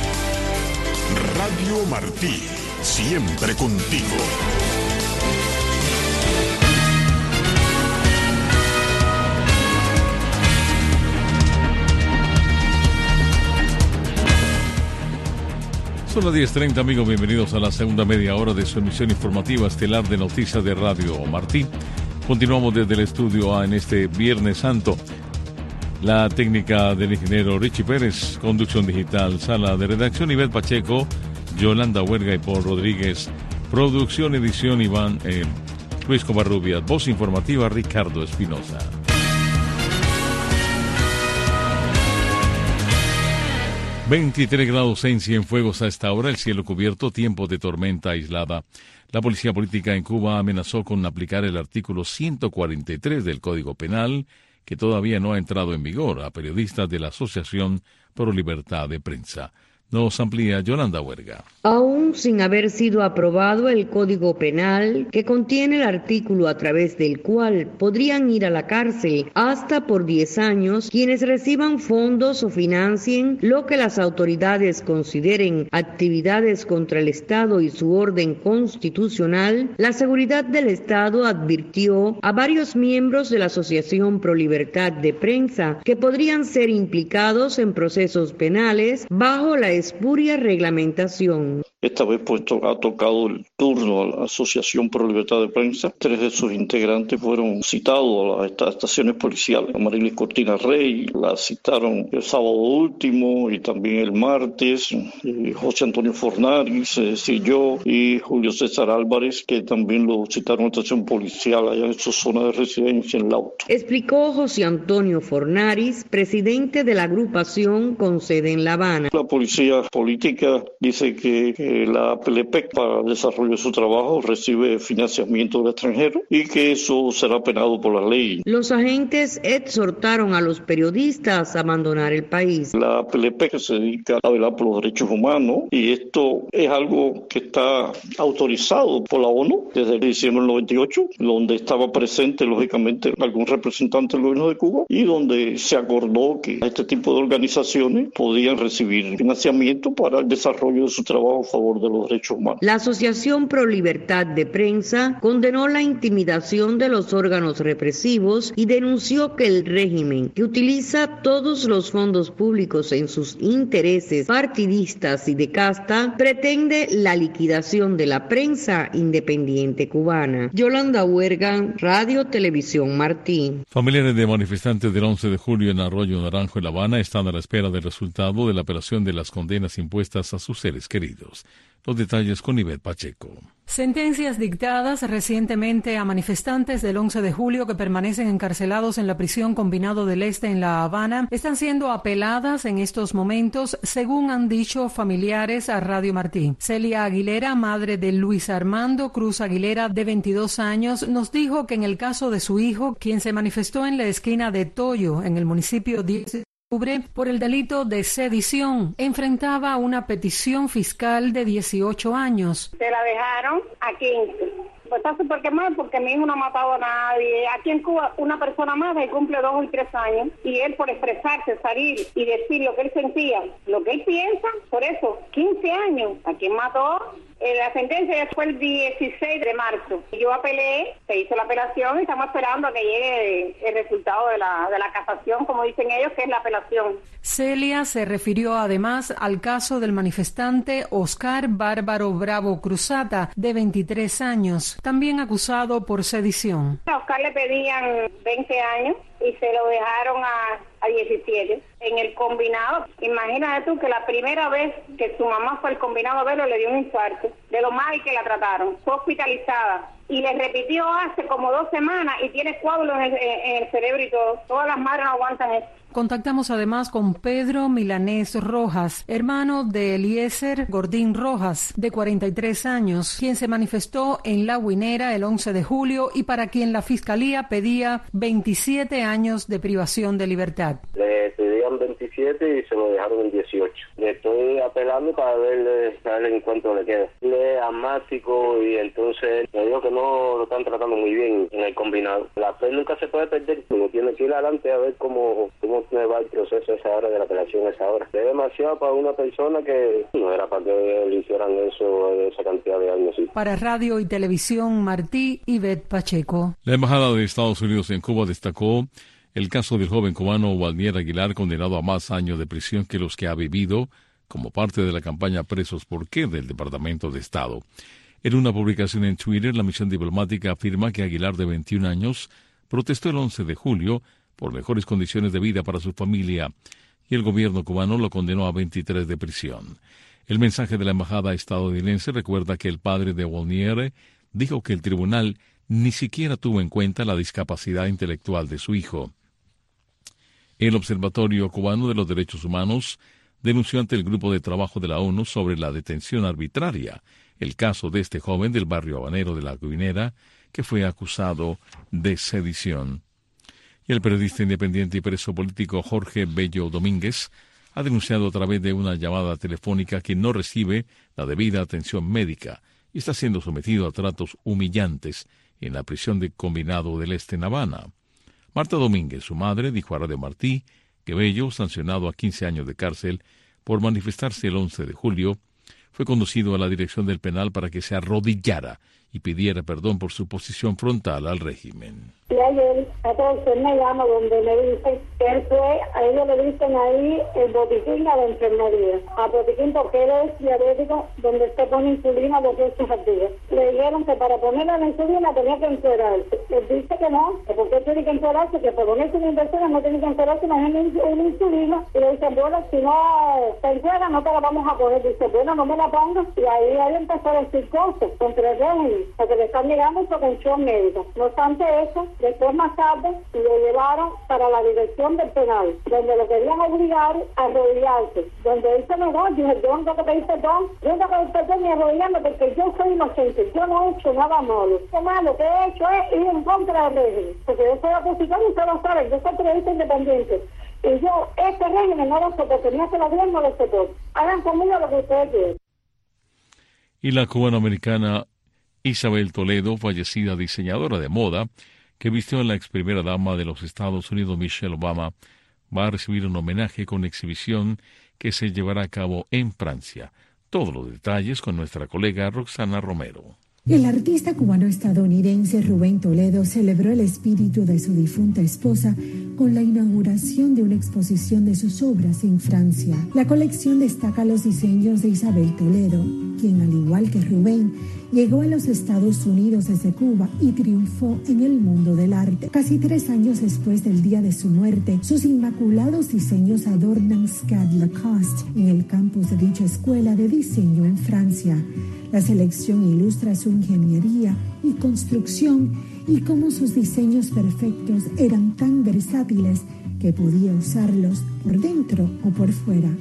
Speaker 3: Radio Martí. Siempre contigo.
Speaker 2: Son las 10:30, amigos, bienvenidos a la segunda media hora de su emisión informativa estelar de noticias de Radio Martí. Continuamos desde el estudio A en este Viernes Santo. La técnica del ingeniero Richie Pérez, conducción digital, sala de redacción Ivette Pacheco, Yolanda Huerga y Paul Rodríguez, producción, edición Luis Covarrubias, voz informativa Ricardo Espinosa. ...23 grados en Cienfuegos a esta hora, el cielo cubierto, tiempo de tormenta aislada. La policía política en Cuba amenazó con aplicar el artículo 143 del Código Penal, que todavía no ha entrado en vigor, a periodistas de la Asociación Pro Libertad de Prensa. Nos amplía Yolanda Huerga.
Speaker 14: Aún sin haber sido aprobado el Código Penal, que contiene el artículo a través del cual podrían ir a la cárcel hasta por 10 años quienes reciban fondos o financien lo que las autoridades consideren actividades contra el Estado y su orden constitucional, la Seguridad del Estado advirtió a varios miembros de la Asociación Pro Libertad de Prensa que podrían ser implicados en procesos penales bajo la espuria reglamentación.
Speaker 4: Esta vez ha tocado el turno a la Asociación Pro Libertad de Prensa. 3 de sus integrantes fueron citados a las estaciones policiales. Amarilis Cortina Rey la citaron el sábado último y también el martes. José Antonio Fornaris, yo y Julio César Álvarez, que también lo citaron a la estación policial allá en su zona de residencia en Lauto.
Speaker 14: Explicó José Antonio Fornaris, presidente de la agrupación con sede en La Habana.
Speaker 4: La policía política dice que la APLP para el desarrollo de su trabajo recibe financiamiento del extranjero y que eso será penado por la ley.
Speaker 14: Los agentes exhortaron a los periodistas a abandonar el país.
Speaker 4: La APLP que se dedica a velar por los derechos humanos y esto es algo que está autorizado por la ONU desde diciembre del 98, donde estaba presente lógicamente algún representante del gobierno de Cuba y donde se acordó que este tipo de organizaciones podían recibir financiamiento para el desarrollo de su trabajo a favor de los derechos humanos.
Speaker 14: La Asociación Pro Libertad de Prensa condenó la intimidación de los órganos represivos y denunció que el régimen, que utiliza todos los fondos públicos en sus intereses partidistas y de casta, pretende la liquidación de la prensa independiente cubana. Yolanda Huerga, Radio Televisión Martí.
Speaker 2: Familiares de manifestantes del 11 de julio en Arroyo Naranjo, en La Habana, están a la espera del resultado de la apelación de las condenas impuestas a sus seres queridos. Los detalles con Ivette Pacheco.
Speaker 5: Sentencias dictadas recientemente a manifestantes del 11 de julio que permanecen encarcelados en la prisión Combinado del Este en La Habana están siendo apeladas en estos momentos, según han dicho familiares a Radio Martí. Celia Aguilera, madre de Luis Armando Cruz Aguilera, de 22 años, nos dijo que en el caso de su hijo, quien se manifestó en la esquina de Toyo, en el municipio 10 por el delito de sedición, enfrentaba una petición fiscal de 18 años.
Speaker 24: Se la dejaron a 15
Speaker 13: Pues está súper quemado porque mi hijo no ha matado a nadie. Aquí en Cuba una persona más que cumple 2 y 3 años y él por expresarse, salir y decir lo que él sentía, lo que él piensa, por eso 15 años. ¿A quién mató? La sentencia fue el 16 de marzo. Yo apelé, se hizo la apelación y estamos esperando a que llegue el resultado de la casación, como dicen ellos, que es la apelación.
Speaker 5: Celia se refirió además al caso del manifestante Oscar Bárbaro Bravo Cruzata, de 23 años, también acusado por sedición.
Speaker 13: A Oscar le pedían 20 años y se lo dejaron a 17 en el combinado. Imagínate tú que la primera vez que su mamá fue al combinado a verlo le dio un infarto, de lo mal que la trataron, fue hospitalizada y le repitió hace como 2 semanas y tiene coágulos en el cerebro y todo. Todas las madres no aguantan eso.
Speaker 5: Contactamos además con Pedro Milanés Rojas, hermano de Eliezer Gordín Rojas, de 43 años, quien se manifestó en La Guinera el 11 de julio y para quien la Fiscalía pedía 27 años de privación de libertad.
Speaker 6: Le pedían 27 y se lo dejaron en 18. Le estoy apelando para ver en cuánto le queda. Él es asmático y entonces me dijo que no lo están tratando muy bien en el combinado. La fe nunca se puede perder. Uno tiene que ir adelante a ver cómo va el proceso a esa hora de la apelación a esa hora. Es demasiado para una persona que no era para que le hicieran eso esa cantidad de años. Sí.
Speaker 5: Para Radio y Televisión Martí, Ivette Pacheco.
Speaker 2: La Embajada de Estados Unidos en Cuba destacó el caso del joven cubano Walnier Aguilar, condenado a más años de prisión que los que ha vivido como parte de la campaña Presos por qué del Departamento de Estado. En una publicación en Twitter, la misión diplomática afirma que Aguilar, de 21 años, protestó el 11 de julio por mejores condiciones de vida para su familia, y el gobierno cubano lo condenó a 23 de prisión. El mensaje de la embajada estadounidense recuerda que el padre de Walnier dijo que el tribunal ni siquiera tuvo en cuenta la discapacidad intelectual de su hijo. El Observatorio Cubano de los Derechos Humanos denunció ante el Grupo de Trabajo de la ONU sobre la detención arbitraria el caso de este joven del barrio habanero de La Guinera, que fue acusado de sedición. Y el periodista independiente y preso político Jorge Bello Domínguez ha denunciado a través de una llamada telefónica que no recibe la debida atención médica y está siendo sometido a tratos humillantes en la prisión de Combinado del Este en Habana. Marta Domínguez, su madre, dijo a Radio Martí que Bello, sancionado a 15 años de cárcel por manifestarse el 11 de julio, fue conducido a la dirección del penal para que se arrodillara y pidiera perdón por su posición frontal al régimen.
Speaker 7: Y ayer, entonces me llama donde me dice que él fue, a ellos le dicen ahí el botiquín a la enfermería. A botiquín porque él es diabético, donde se pone insulina 2 veces al día. Le dijeron que para ponerle la insulina tenía que encuerarse. Él dice que no, que porque tiene que encuerarse, que para ponerse una inversión no tiene que encuerarse, no es una insulina. Y le dicen, bueno, si no te encueras, no te la vamos a poner. Dice, bueno, no me la pongas. Y ahí empezó a decir cosas contra el régimen, porque le están llegando su atención médica. No obstante eso, después más tarde lo llevaron para la dirección del penal, donde lo querían obligar a arrodillarse. Donde él se negó, dijo, yo no tengo que pedir perdón, yo no tengo que pedir perdón ni arrodillarme porque yo soy inocente, yo no he hecho nada malo. Lo malo que he hecho es ir en contra del régimen, porque yo soy opositor y ustedes lo saben, yo soy periodista independiente. Y yo, este régimen no lo soporto, ni este gobierno no lo soporto. Hagan conmigo lo que ustedes quieran.
Speaker 2: Y la cubanoamericana Isabel Toledo, fallecida diseñadora de moda, que vistió a la ex primera dama de los Estados Unidos, Michelle Obama, va a recibir un homenaje con exhibición que se llevará a cabo en Francia. Todos los detalles con nuestra colega Roxana Romero.
Speaker 10: El artista cubano-estadounidense Rubén Toledo celebró el espíritu de su difunta esposa con la inauguración de una exposición de sus obras en Francia. La colección destaca los diseños de Isabel Toledo, quien, al igual que Rubén, llegó a los Estados Unidos desde Cuba y triunfó en el mundo del arte. Casi 3 años después del día de su muerte, sus inmaculados diseños adornan Scad Lacoste en el campus de dicha escuela de diseño en Francia. La selección ilustra su ingeniería y construcción y cómo sus diseños perfectos eran tan versátiles que podía usarlos por dentro o por fuera.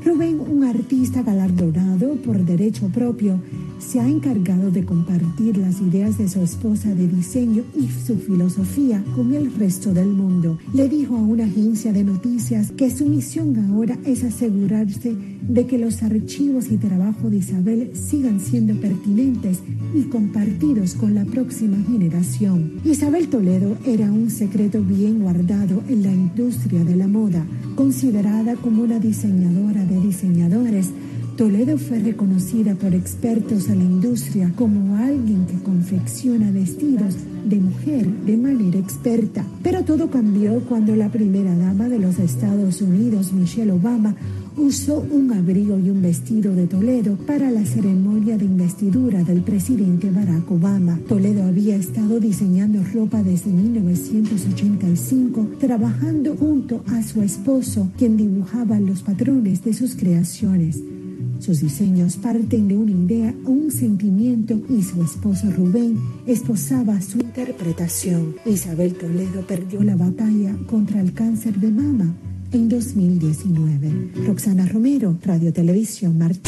Speaker 10: Rubén, un artista galardonado por derecho propio, se ha encargado de compartir las ideas de su esposa de diseño y su filosofía con el resto del mundo. Le dijo a una agencia de noticias que su misión ahora es asegurarse de que los archivos y trabajo de Isabel sigan siendo pertinentes y compartidos con la próxima generación. Isabel Toledo era un secreto bien guardado en la industria de la moda. Considerada como una diseñadora de diseñadores, Toledo fue reconocida por expertos en la industria como alguien que confecciona vestidos de mujer de manera experta. Pero todo cambió cuando la primera dama de los Estados Unidos, Michelle Obama, usó un abrigo y un vestido de Toledo para la ceremonia de investidura del presidente Barack Obama. Toledo había estado diseñando ropa desde 1985, trabajando junto a su esposo, quien dibujaba los patrones de sus creaciones. Sus diseños parten de una idea o un sentimiento y su esposo Rubén esposaba su interpretación. Isabel Toledo perdió la batalla contra el cáncer de mama en 2019. Roxana Romero, Radio Televisión Martí.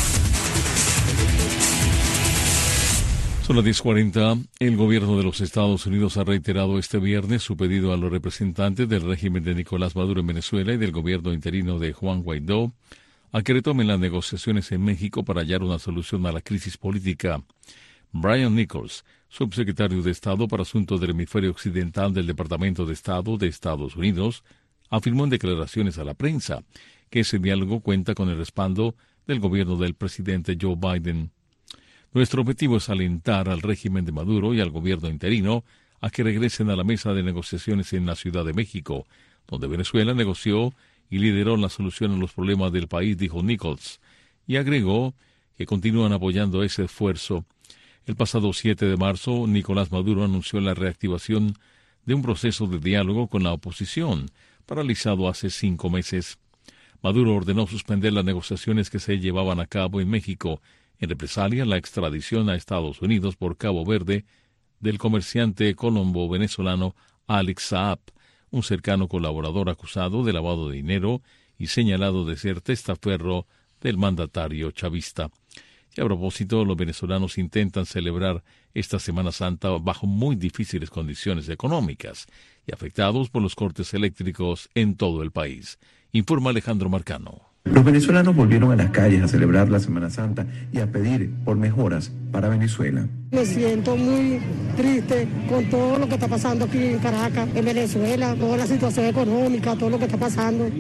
Speaker 2: Son las 10:40. El gobierno de los Estados Unidos ha reiterado este viernes su pedido a los representantes del régimen de Nicolás Maduro en Venezuela y del gobierno interino de Juan Guaidó a que retomen las negociaciones en México para hallar una solución a la crisis política. Brian Nichols, subsecretario de Estado para Asuntos del Hemisferio Occidental del Departamento de Estado de Estados Unidos, afirmó en declaraciones a la prensa que ese diálogo cuenta con el respaldo del gobierno del presidente Joe Biden. Nuestro objetivo es alentar al régimen de Maduro y al gobierno interino a que regresen a la mesa de negociaciones en la Ciudad de México, donde Venezuela negoció y lideró la solución a los problemas del país, dijo Nichols, y agregó que continúan apoyando ese esfuerzo. El pasado 7 de marzo, Nicolás Maduro anunció la reactivación de un proceso de diálogo con la oposición, paralizado hace 5 meses. Maduro ordenó suspender las negociaciones que se llevaban a cabo en México, en represalia a la extradición a Estados Unidos por Cabo Verde del comerciante colombo-venezolano Alex Saab, un cercano colaborador acusado de lavado de dinero y señalado de ser testaferro del mandatario chavista. Y a propósito, los venezolanos intentan celebrar esta Semana Santa bajo muy difíciles condiciones económicas y afectados por los cortes eléctricos en todo el país. Informa Alejandro Marcano.
Speaker 8: Los venezolanos volvieron a las calles a celebrar la Semana Santa y a pedir por mejoras para Venezuela.
Speaker 9: Me siento muy triste con todo lo que está pasando aquí en Caracas, en Venezuela, toda la situación económica, todo lo que está pasando.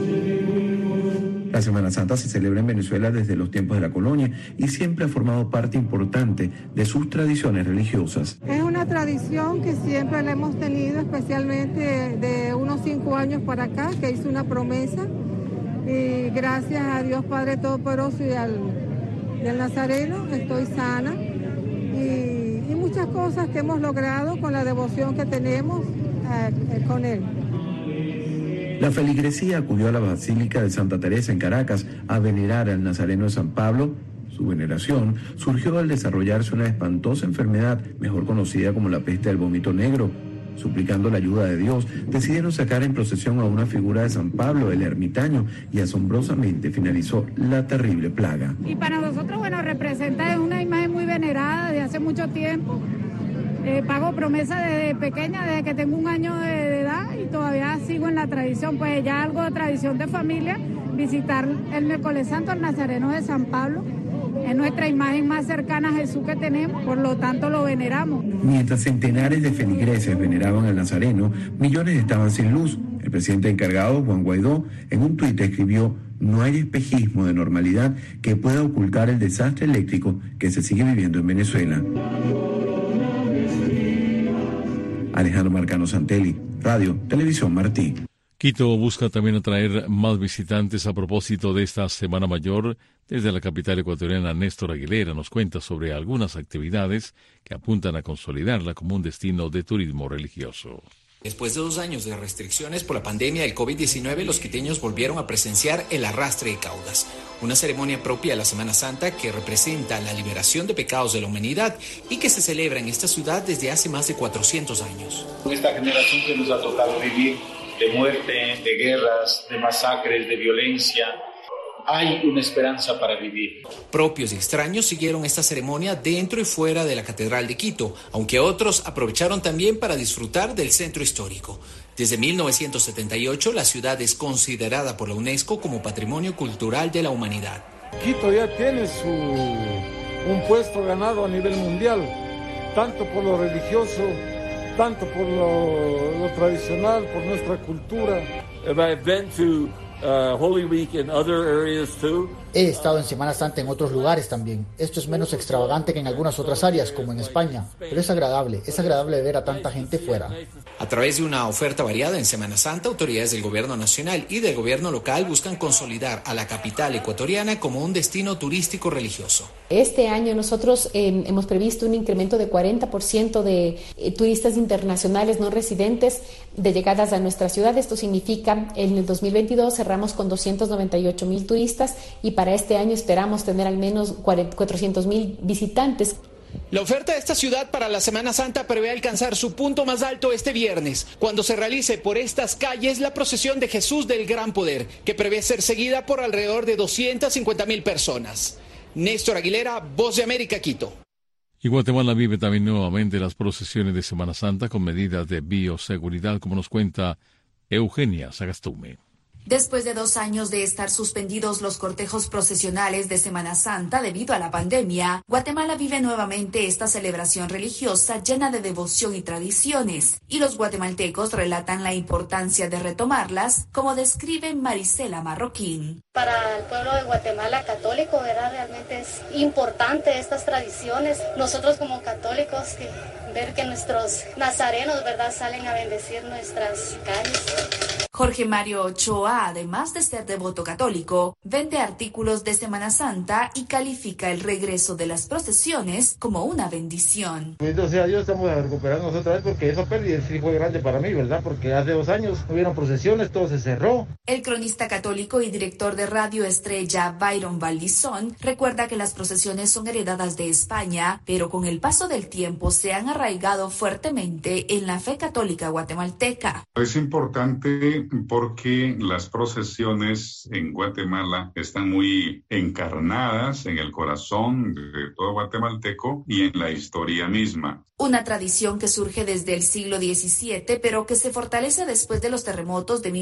Speaker 8: La Semana Santa se celebra en Venezuela desde los tiempos de la colonia y siempre ha formado parte importante de sus tradiciones religiosas.
Speaker 9: Es una tradición que siempre la hemos tenido, especialmente de unos 5 años para acá, que hice una promesa. Y gracias a Dios Padre Todopoderoso y al Nazareno estoy sana y muchas cosas que hemos logrado con la devoción que tenemos con él.
Speaker 8: La feligresía acudió a la Basílica de Santa Teresa en Caracas a venerar al Nazareno de San Pablo. Su veneración surgió al desarrollarse una espantosa enfermedad, mejor conocida como la peste del vómito negro. Suplicando la ayuda de Dios, decidieron sacar en procesión a una figura de San Pablo, el ermitaño, y asombrosamente finalizó la terrible plaga.
Speaker 12: Y para nosotros, bueno, representa una imagen muy venerada de hace mucho tiempo. Pago promesa desde pequeña, desde que tengo 1 año de edad y todavía sigo en la tradición, pues ya algo de tradición de familia, visitar el miércoles santo al Nazareno de San Pablo. Es nuestra imagen más cercana a Jesús que tenemos, por lo tanto lo veneramos.
Speaker 8: Mientras centenares de feligreses veneraban al Nazareno, millones estaban sin luz. El presidente encargado, Juan Guaidó, en un tuit escribió: no hay espejismo de normalidad que pueda ocultar el desastre eléctrico que se sigue viviendo en Venezuela. Alejandro Marcano Santelli, Radio Televisión Martí.
Speaker 2: Quito busca también atraer más visitantes a propósito de esta Semana Mayor. Desde la capital ecuatoriana, Néstor Aguilera nos cuenta sobre algunas actividades que apuntan a consolidarla como un destino de turismo religioso.
Speaker 24: Después de 2 años de restricciones por la pandemia del COVID-19, los quiteños volvieron a presenciar el arrastre de caudas, una ceremonia propia de la Semana Santa que representa la liberación de pecados de la humanidad y que se celebra en esta ciudad desde hace más de 400 años.
Speaker 25: Con esta generación que nos ha tocado vivir de muerte, de guerras, de masacres, de violencia,
Speaker 11: hay una esperanza para vivir.
Speaker 24: Propios y extraños siguieron esta ceremonia dentro y fuera de la Catedral de Quito, aunque otros aprovecharon también para disfrutar del centro histórico. Desde 1978, la ciudad es considerada por la UNESCO como Patrimonio Cultural de la Humanidad.
Speaker 15: Quito ya tiene un puesto ganado a nivel mundial, tanto por lo religioso, tanto por lo tradicional, por nuestra cultura.
Speaker 16: I've been to Holy Week in other areas too.
Speaker 17: He estado en Semana Santa en otros lugares también. Esto es menos extravagante que en algunas otras áreas, como en España, pero es agradable ver a tanta gente fuera.
Speaker 24: A través de una oferta variada en Semana Santa, autoridades del gobierno nacional y del gobierno local buscan consolidar a la capital ecuatoriana como un destino turístico religioso.
Speaker 25: Este año nosotros hemos previsto un incremento de 40% de turistas internacionales no residentes de llegadas a nuestra ciudad. Esto significa, en el 2022 cerramos con 298,000 turistas y para este año esperamos tener al menos 400,000 visitantes.
Speaker 24: La oferta de esta ciudad para la Semana Santa prevé alcanzar su punto más alto este viernes, cuando se realice por estas calles la procesión de Jesús del Gran Poder, que prevé ser seguida por alrededor de 250,000 personas. Néstor Aguilera, Voz de América, Quito.
Speaker 2: Y Guatemala vive también nuevamente las procesiones de Semana Santa con medidas de bioseguridad, como nos cuenta Eugenia Sagastume.
Speaker 26: Después de 2 años de estar suspendidos los cortejos procesionales de Semana Santa debido a la pandemia, Guatemala vive nuevamente esta celebración religiosa llena de devoción y tradiciones, y los guatemaltecos relatan la importancia de retomarlas, como describe Marisela Marroquín.
Speaker 27: Para el pueblo de Guatemala católico, ¿verdad? Realmente es importante estas tradiciones. Nosotros como católicos, ver que nuestros nazarenos, ¿verdad?, salen a bendecir nuestras calles.
Speaker 26: Jorge Mario Ochoa, además de ser devoto católico, vende artículos de Semana Santa y califica el regreso de las procesiones como una bendición.
Speaker 28: Bendito sea Dios, estamos recuperándonos otra vez porque esa pérdida sí fue grande para mí, ¿verdad? Porque hace 2 años no hubieron procesiones, todo se cerró.
Speaker 26: El cronista católico y director de Radio Estrella, Byron Valdizón, recuerda que las procesiones son heredadas de España, pero con el paso del tiempo se han arraigado fuertemente en la fe católica guatemalteca.
Speaker 29: Es importante porque las procesiones en Guatemala están muy encarnadas en el corazón de todo guatemalteco y en la historia misma.
Speaker 26: Una tradición que surge desde el siglo XVII, pero que se fortalece después de los terremotos de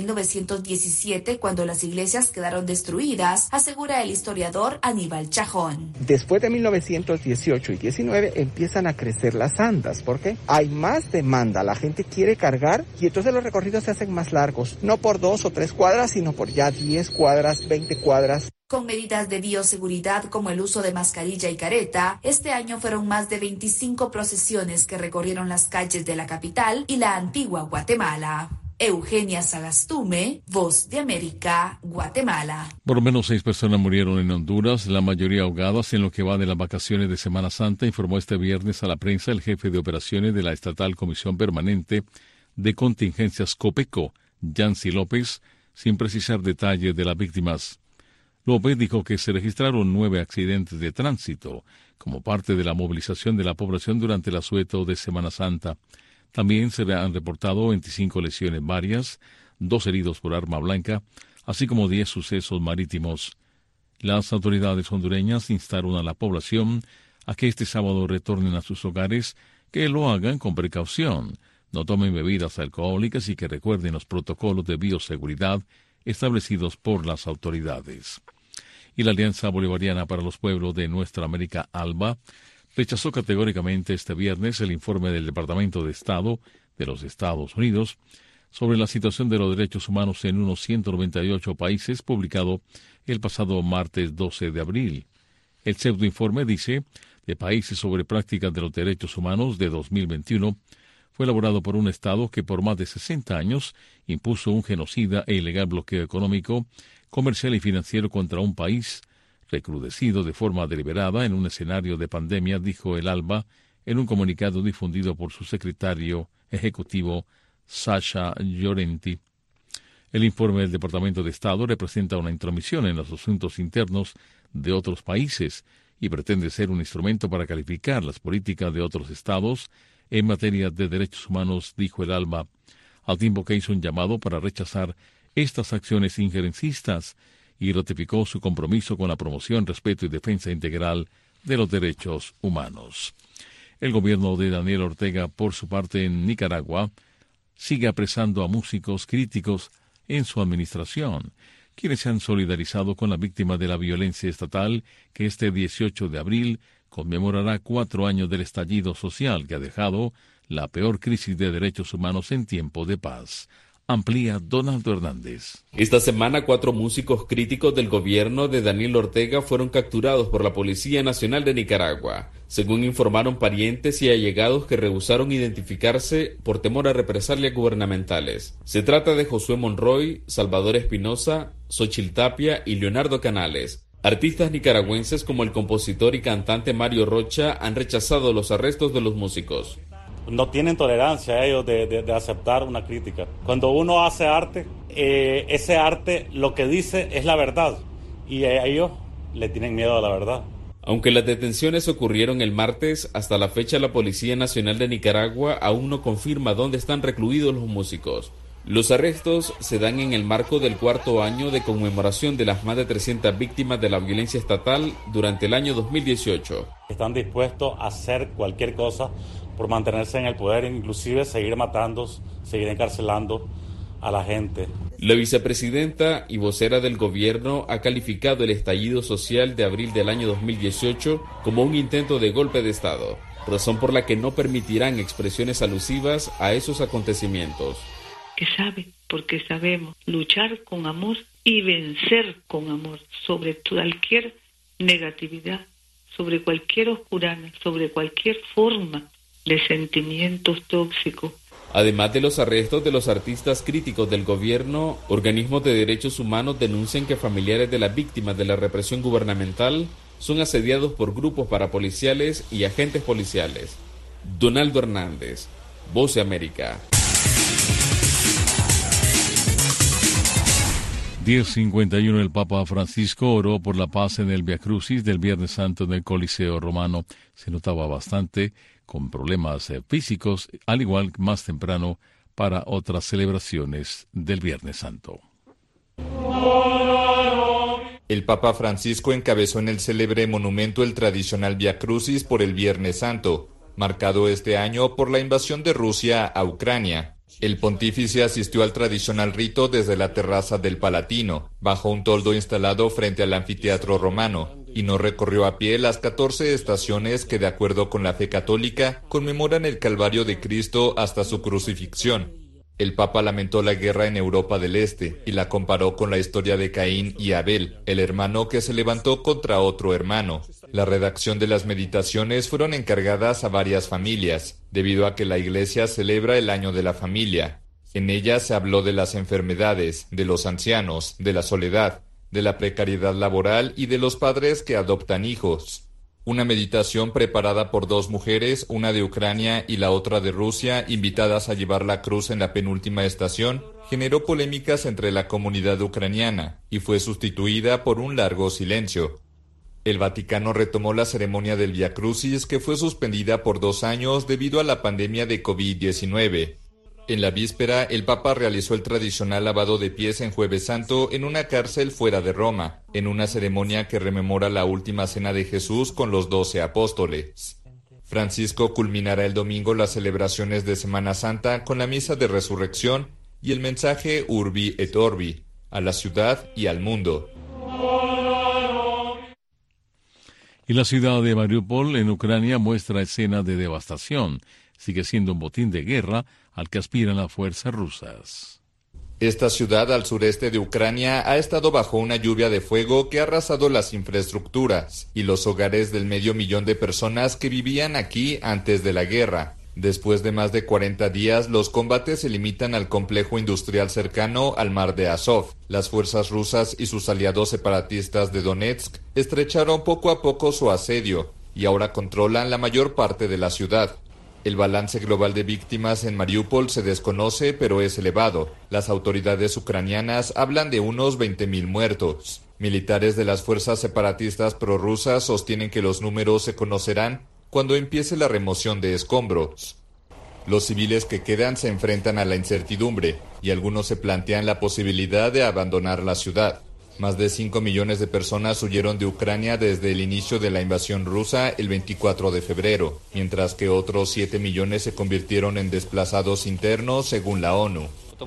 Speaker 26: 1917, cuando las iglesias quedaron destruidas, asegura el historiador Aníbal Chajón.
Speaker 30: Después de 1918 y 19 empiezan a crecer las andas. ¿Por qué? Hay más demanda, la gente quiere cargar y entonces los recorridos se hacen más largos, no por 2 o 3 cuadras, sino por ya 10 cuadras, 20 cuadras.
Speaker 26: Con medidas de bioseguridad como el uso de mascarilla y careta, este año fueron más de 25 procesiones que recorrieron las calles de la capital y la antigua Guatemala. Eugenia Sagastume, Voz de América, Guatemala.
Speaker 2: Por lo menos 6 personas murieron en Honduras, la mayoría ahogadas en lo que va de las vacaciones de Semana Santa, informó este viernes a la prensa el jefe de operaciones de la Estatal Comisión Permanente de Contingencias COPECO, Yancy López, sin precisar detalles de las víctimas. López dijo que se registraron 9 accidentes de tránsito como parte de la movilización de la población durante el asueto de Semana Santa. También se han reportado 25 lesiones varias, 2 heridos por arma blanca, así como 10 sucesos marítimos. Las autoridades hondureñas instaron a la población a que este sábado retornen a sus hogares, que lo hagan con precaución, no tomen bebidas alcohólicas y que recuerden los protocolos de bioseguridad establecidos por las autoridades. Y la Alianza Bolivariana para los Pueblos de Nuestra América, ALBA, rechazó categóricamente este viernes el informe del Departamento de Estado de los Estados Unidos sobre la situación de los derechos humanos en unos 198 países, publicado el pasado martes 12 de abril. El pseudoinforme dice de países sobre prácticas de los derechos humanos de 2021 fue elaborado por un Estado que por más de 60 años impuso un genocida e ilegal bloqueo económico, comercial y financiero contra un país, recrudecido de forma deliberada en un escenario de pandemia, dijo el ALBA en un comunicado difundido por su secretario ejecutivo, Sasha Llorenti. El informe del Departamento de Estado representa una intromisión en los asuntos internos de otros países y pretende ser un instrumento para calificar las políticas de otros estados en materia de derechos humanos, dijo el ALBA, al tiempo que hizo un llamado para rechazar estas acciones injerencistas y ratificó su compromiso con la promoción, respeto y defensa integral de los derechos humanos. El gobierno de Daniel Ortega, por su parte, en Nicaragua, sigue apresando a músicos críticos en su administración, quienes se han solidarizado con la víctima de la violencia estatal que este 18 de abril conmemorará 4 años del estallido social que ha dejado la peor crisis de derechos humanos en tiempo de paz. Amplía Donaldo Hernández.
Speaker 1: Esta semana 4 músicos críticos del gobierno de Daniel Ortega fueron capturados por la Policía Nacional de Nicaragua, según informaron parientes y allegados que rehusaron identificarse por temor a represalias gubernamentales. Se trata de Josué Monroy, Salvador Espinosa, Xochitl Tapia y Leonardo Canales. Artistas nicaragüenses como el compositor y cantante Mario Rocha han rechazado los arrestos de los músicos.
Speaker 3: No tienen tolerancia ellos de aceptar una crítica. Cuando uno hace arte, ese arte lo que dice es la verdad y a ellos le tienen miedo a la verdad.
Speaker 1: Aunque las detenciones ocurrieron el martes, hasta la fecha la Policía Nacional de Nicaragua aún no confirma dónde están recluidos los músicos. Los arrestos se dan en el marco del 4º año de conmemoración de las más de 300 víctimas de la violencia estatal durante el año 2018.
Speaker 3: Están dispuestos a hacer cualquier cosa por mantenerse en el poder, inclusive seguir matando, seguir encarcelando a la gente.
Speaker 1: La vicepresidenta y vocera del gobierno ha calificado el estallido social de abril del año 2018 como un intento de golpe de Estado, razón por la que no permitirán expresiones alusivas a esos acontecimientos.
Speaker 4: Que sabe, porque sabemos luchar con amor y vencer con amor sobre cualquier negatividad, sobre cualquier oscuridad, sobre cualquier forma de sentimientos tóxicos.
Speaker 1: Además de los arrestos de los artistas críticos del gobierno, organismos de derechos humanos denuncian que familiares de las víctimas de la represión gubernamental son asediados por grupos parapoliciales y agentes policiales. Donaldo Hernández, Voz de América.
Speaker 2: 10:51. El Papa Francisco oró por la paz en el Via Crucis del Viernes Santo en el Coliseo Romano. Se notaba bastante con problemas físicos, al igual que más temprano para otras celebraciones del Viernes Santo.
Speaker 14: El Papa Francisco encabezó en el célebre monumento el tradicional Via Crucis por el Viernes Santo, marcado este año por la invasión de Rusia a Ucrania. El pontífice asistió al tradicional rito desde la terraza del Palatino, bajo un toldo instalado frente al anfiteatro romano, y no recorrió a pie las 14 estaciones que, de acuerdo con la fe católica, conmemoran el Calvario de Cristo hasta su crucifixión. El Papa lamentó la guerra en Europa del Este y la comparó con la historia de Caín y Abel, el hermano que se levantó contra otro hermano. La redacción de las meditaciones fueron encargadas a varias familias, debido a que la Iglesia celebra el Año de la Familia. En ellas se habló de las enfermedades, de los ancianos, de la soledad, de la precariedad laboral y de los padres que adoptan hijos. Una meditación preparada por 2 mujeres, una de Ucrania y la otra de Rusia, invitadas a llevar la cruz en la penúltima estación, generó polémicas entre la comunidad ucraniana y fue sustituida por un largo silencio. El Vaticano retomó la ceremonia del Via Crucis, que fue suspendida por 2 años debido a la pandemia de COVID-19. En la víspera, el Papa realizó el tradicional lavado de pies en Jueves Santo en una cárcel fuera de Roma, en una ceremonia que rememora la última cena de Jesús con los 12 apóstoles. Francisco culminará el domingo las celebraciones de Semana Santa con la misa de resurrección y el mensaje Urbi et Orbi, a la ciudad y al mundo.
Speaker 2: Y la ciudad de Mariupol, en Ucrania, muestra escena de devastación. Sigue siendo un botín de guerra al que aspiran las fuerzas rusas.
Speaker 14: Esta ciudad al sureste de Ucrania ha estado bajo una lluvia de fuego que ha arrasado las infraestructuras y los hogares del 500,000 de personas que vivían aquí antes de la guerra. Después de más de 40 días, los combates se limitan al complejo industrial cercano al mar de Azov. Las fuerzas rusas y sus aliados separatistas de Donetsk estrecharon poco a poco su asedio y ahora controlan la mayor parte de la ciudad. El balance global de víctimas en Mariupol se desconoce, pero es elevado. Las autoridades ucranianas hablan de unos 20,000 muertos. Militares de las fuerzas separatistas prorrusas sostienen que los números se conocerán cuando empiece la remoción de escombros. Los civiles que quedan se enfrentan a la incertidumbre y algunos se plantean la posibilidad de abandonar la ciudad. Más de 5 millones de personas huyeron de Ucrania desde el inicio de la invasión rusa el 24 de febrero, mientras que otros 7 millones se convirtieron en desplazados internos, según la ONU.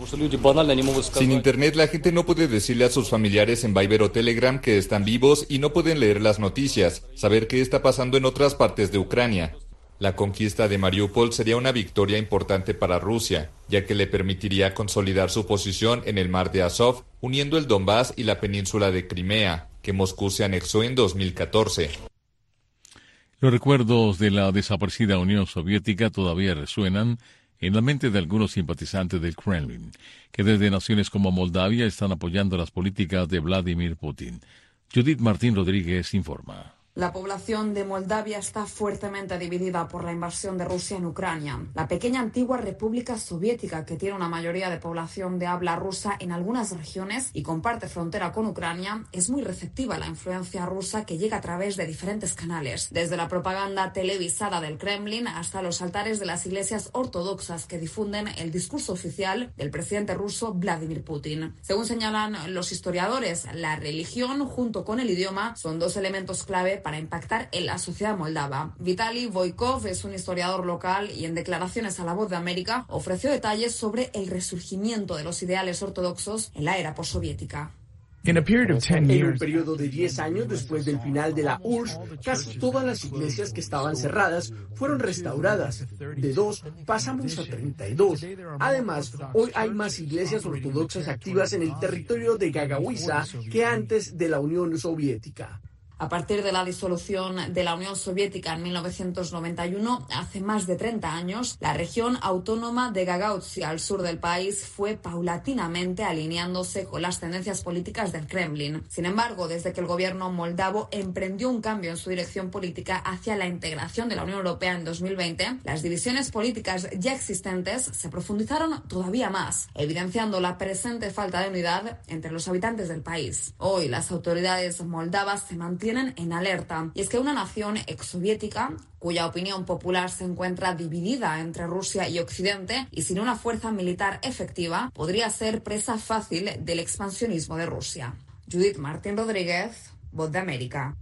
Speaker 14: Sin internet, la gente no puede decirle a sus familiares en Viber o Telegram que están vivos y no pueden leer las noticias, saber qué está pasando en otras partes de Ucrania. La conquista de Mariupol sería una victoria importante para Rusia, ya que le permitiría consolidar su posición en el mar de Azov, uniendo el Donbass y la península de Crimea, que Moscú se anexó en 2014.
Speaker 2: Los recuerdos de la desaparecida Unión Soviética todavía resuenan en la mente de algunos simpatizantes del Kremlin, que desde naciones como Moldavia están apoyando las políticas de Vladimir Putin. Judith Martín Rodríguez informa.
Speaker 5: La población de Moldavia está fuertemente dividida por la invasión de Rusia en Ucrania. La pequeña antigua República Soviética, que tiene una mayoría de población de habla rusa en algunas regiones y comparte frontera con Ucrania, es muy receptiva a la influencia rusa que llega a través de diferentes canales, desde la propaganda televisada del Kremlin hasta los altares de las iglesias ortodoxas que difunden el discurso oficial del presidente ruso Vladimir Putin. Según señalan los historiadores, la religión junto con el idioma son dos elementos clave para impactar en la sociedad moldava. Vitaly Voykov es un historiador local y en declaraciones a La Voz de América ofreció detalles sobre el resurgimiento de los ideales ortodoxos en la era postsoviética.
Speaker 6: En un periodo de 10 años después del final de la URSS, casi todas las iglesias que estaban cerradas fueron restauradas. De 2 pasamos a 32. Además, hoy hay más iglesias ortodoxas activas en el territorio de Gagauzia que antes de la Unión Soviética.
Speaker 5: A partir de la disolución de la Unión Soviética en 1991, hace más de 30 años, la región autónoma de Gagauzia, al sur del país, fue paulatinamente alineándose con las tendencias políticas del Kremlin. Sin embargo, desde que el gobierno moldavo emprendió un cambio en su dirección política hacia la integración de la Unión Europea en 2020, las divisiones políticas ya existentes se profundizaron todavía más, evidenciando la presente falta de unidad entre los habitantes del país. Hoy, las autoridades moldavas se mantienen en alerta, y es que una nación exsoviética cuya opinión popular se encuentra dividida entre Rusia y Occidente y sin una fuerza militar efectiva, podría ser presa fácil del expansionismo de Rusia. Judith Martín Rodríguez, Voz de América.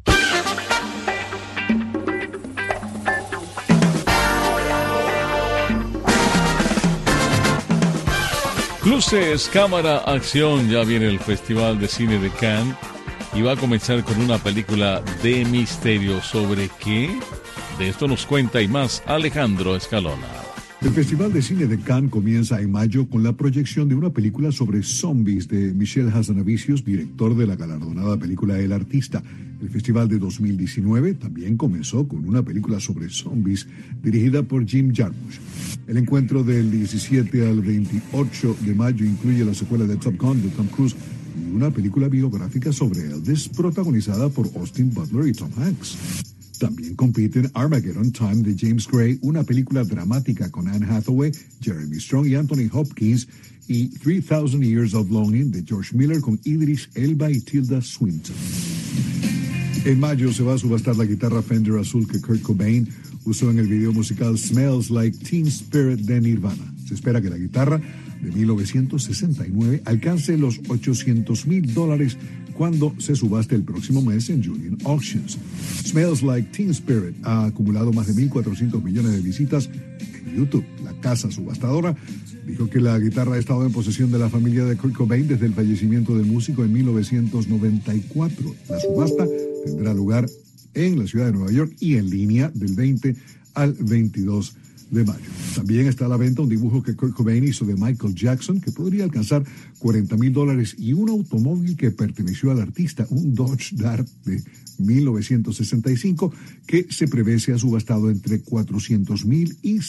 Speaker 2: Luces, cámara, acción. Ya viene el Festival de Cine de Cannes y va a comenzar con una película de misterio. ¿Sobre qué? De esto nos cuenta y más Alejandro Escalona.
Speaker 7: El Festival de Cine de Cannes comienza en mayo con la proyección de una película sobre zombies de Michel Hazanavicius, director de la galardonada película El Artista. El Festival de 2019 también comenzó con una película sobre zombies dirigida por Jim Jarmusch. El encuentro del 17 al 28 de mayo incluye la secuela de Top Gun de Tom Cruise y una película biográfica sobre Elvis protagonizada por Austin Butler y Tom Hanks. También compiten Armageddon Time de James Gray, una película dramática con Anne Hathaway, Jeremy Strong y Anthony Hopkins, y 3000 Years of Longing de George Miller con Idris Elba y Tilda Swinton. En mayo se va a subastar la guitarra Fender azul que Kurt Cobain usó en el video musical Smells Like Teen Spirit de Nirvana. Se espera que la guitarra de 1969 alcance los $800,000 cuando se subaste el próximo mes en Julian Auctions. Smells Like Teen Spirit ha acumulado más de 1.400 millones de visitas en YouTube. La casa subastadora dijo que la guitarra ha estado en posesión de la familia de Kurt Cobain desde el fallecimiento del músico en 1994. La subasta tendrá lugar en la ciudad de Nueva York y en línea del 20 al 22 de mayo. También está a la venta un dibujo que Kurt Cobain hizo de Michael Jackson que podría alcanzar $40,000 y un automóvil que perteneció al artista, un Dodge Dart de 1965 que se prevé sea subastado entre $400,000 y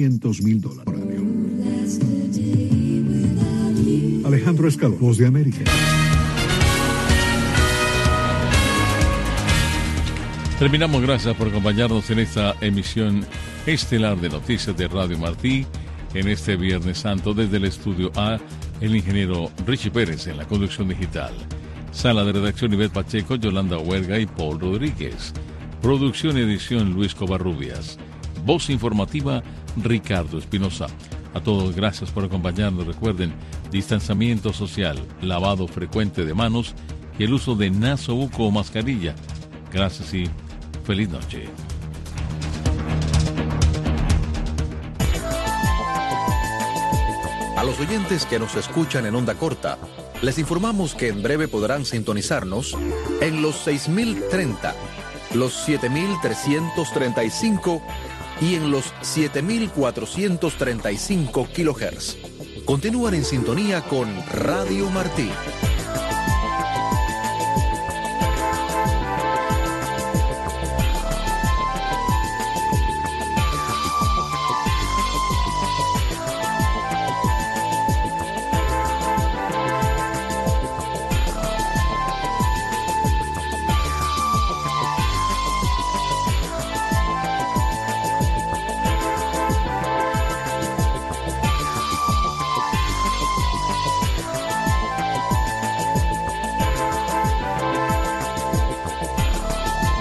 Speaker 7: $600,000. Alejandro Escalón, Voz de América.
Speaker 2: Terminamos, gracias por acompañarnos en esta emisión estelar de Noticias de Radio Martí en este Viernes Santo. Desde el Estudio A, el ingeniero Richie Pérez en la conducción digital. Sala de redacción Ivette Pacheco, Yolanda Huerga y Paul Rodríguez. Producción y edición Luis Covarrubias. Voz informativa Ricardo Espinosa. A todos, gracias por acompañarnos. Recuerden, distanciamiento social, lavado frecuente de manos y el uso de nasobuco o mascarilla. Gracias y feliz noche.
Speaker 9: A los oyentes que nos escuchan en onda corta, les informamos que en breve podrán sintonizarnos en los 6030, los 7335 y en los 7435 kHz. Continúan en sintonía con Radio Martí.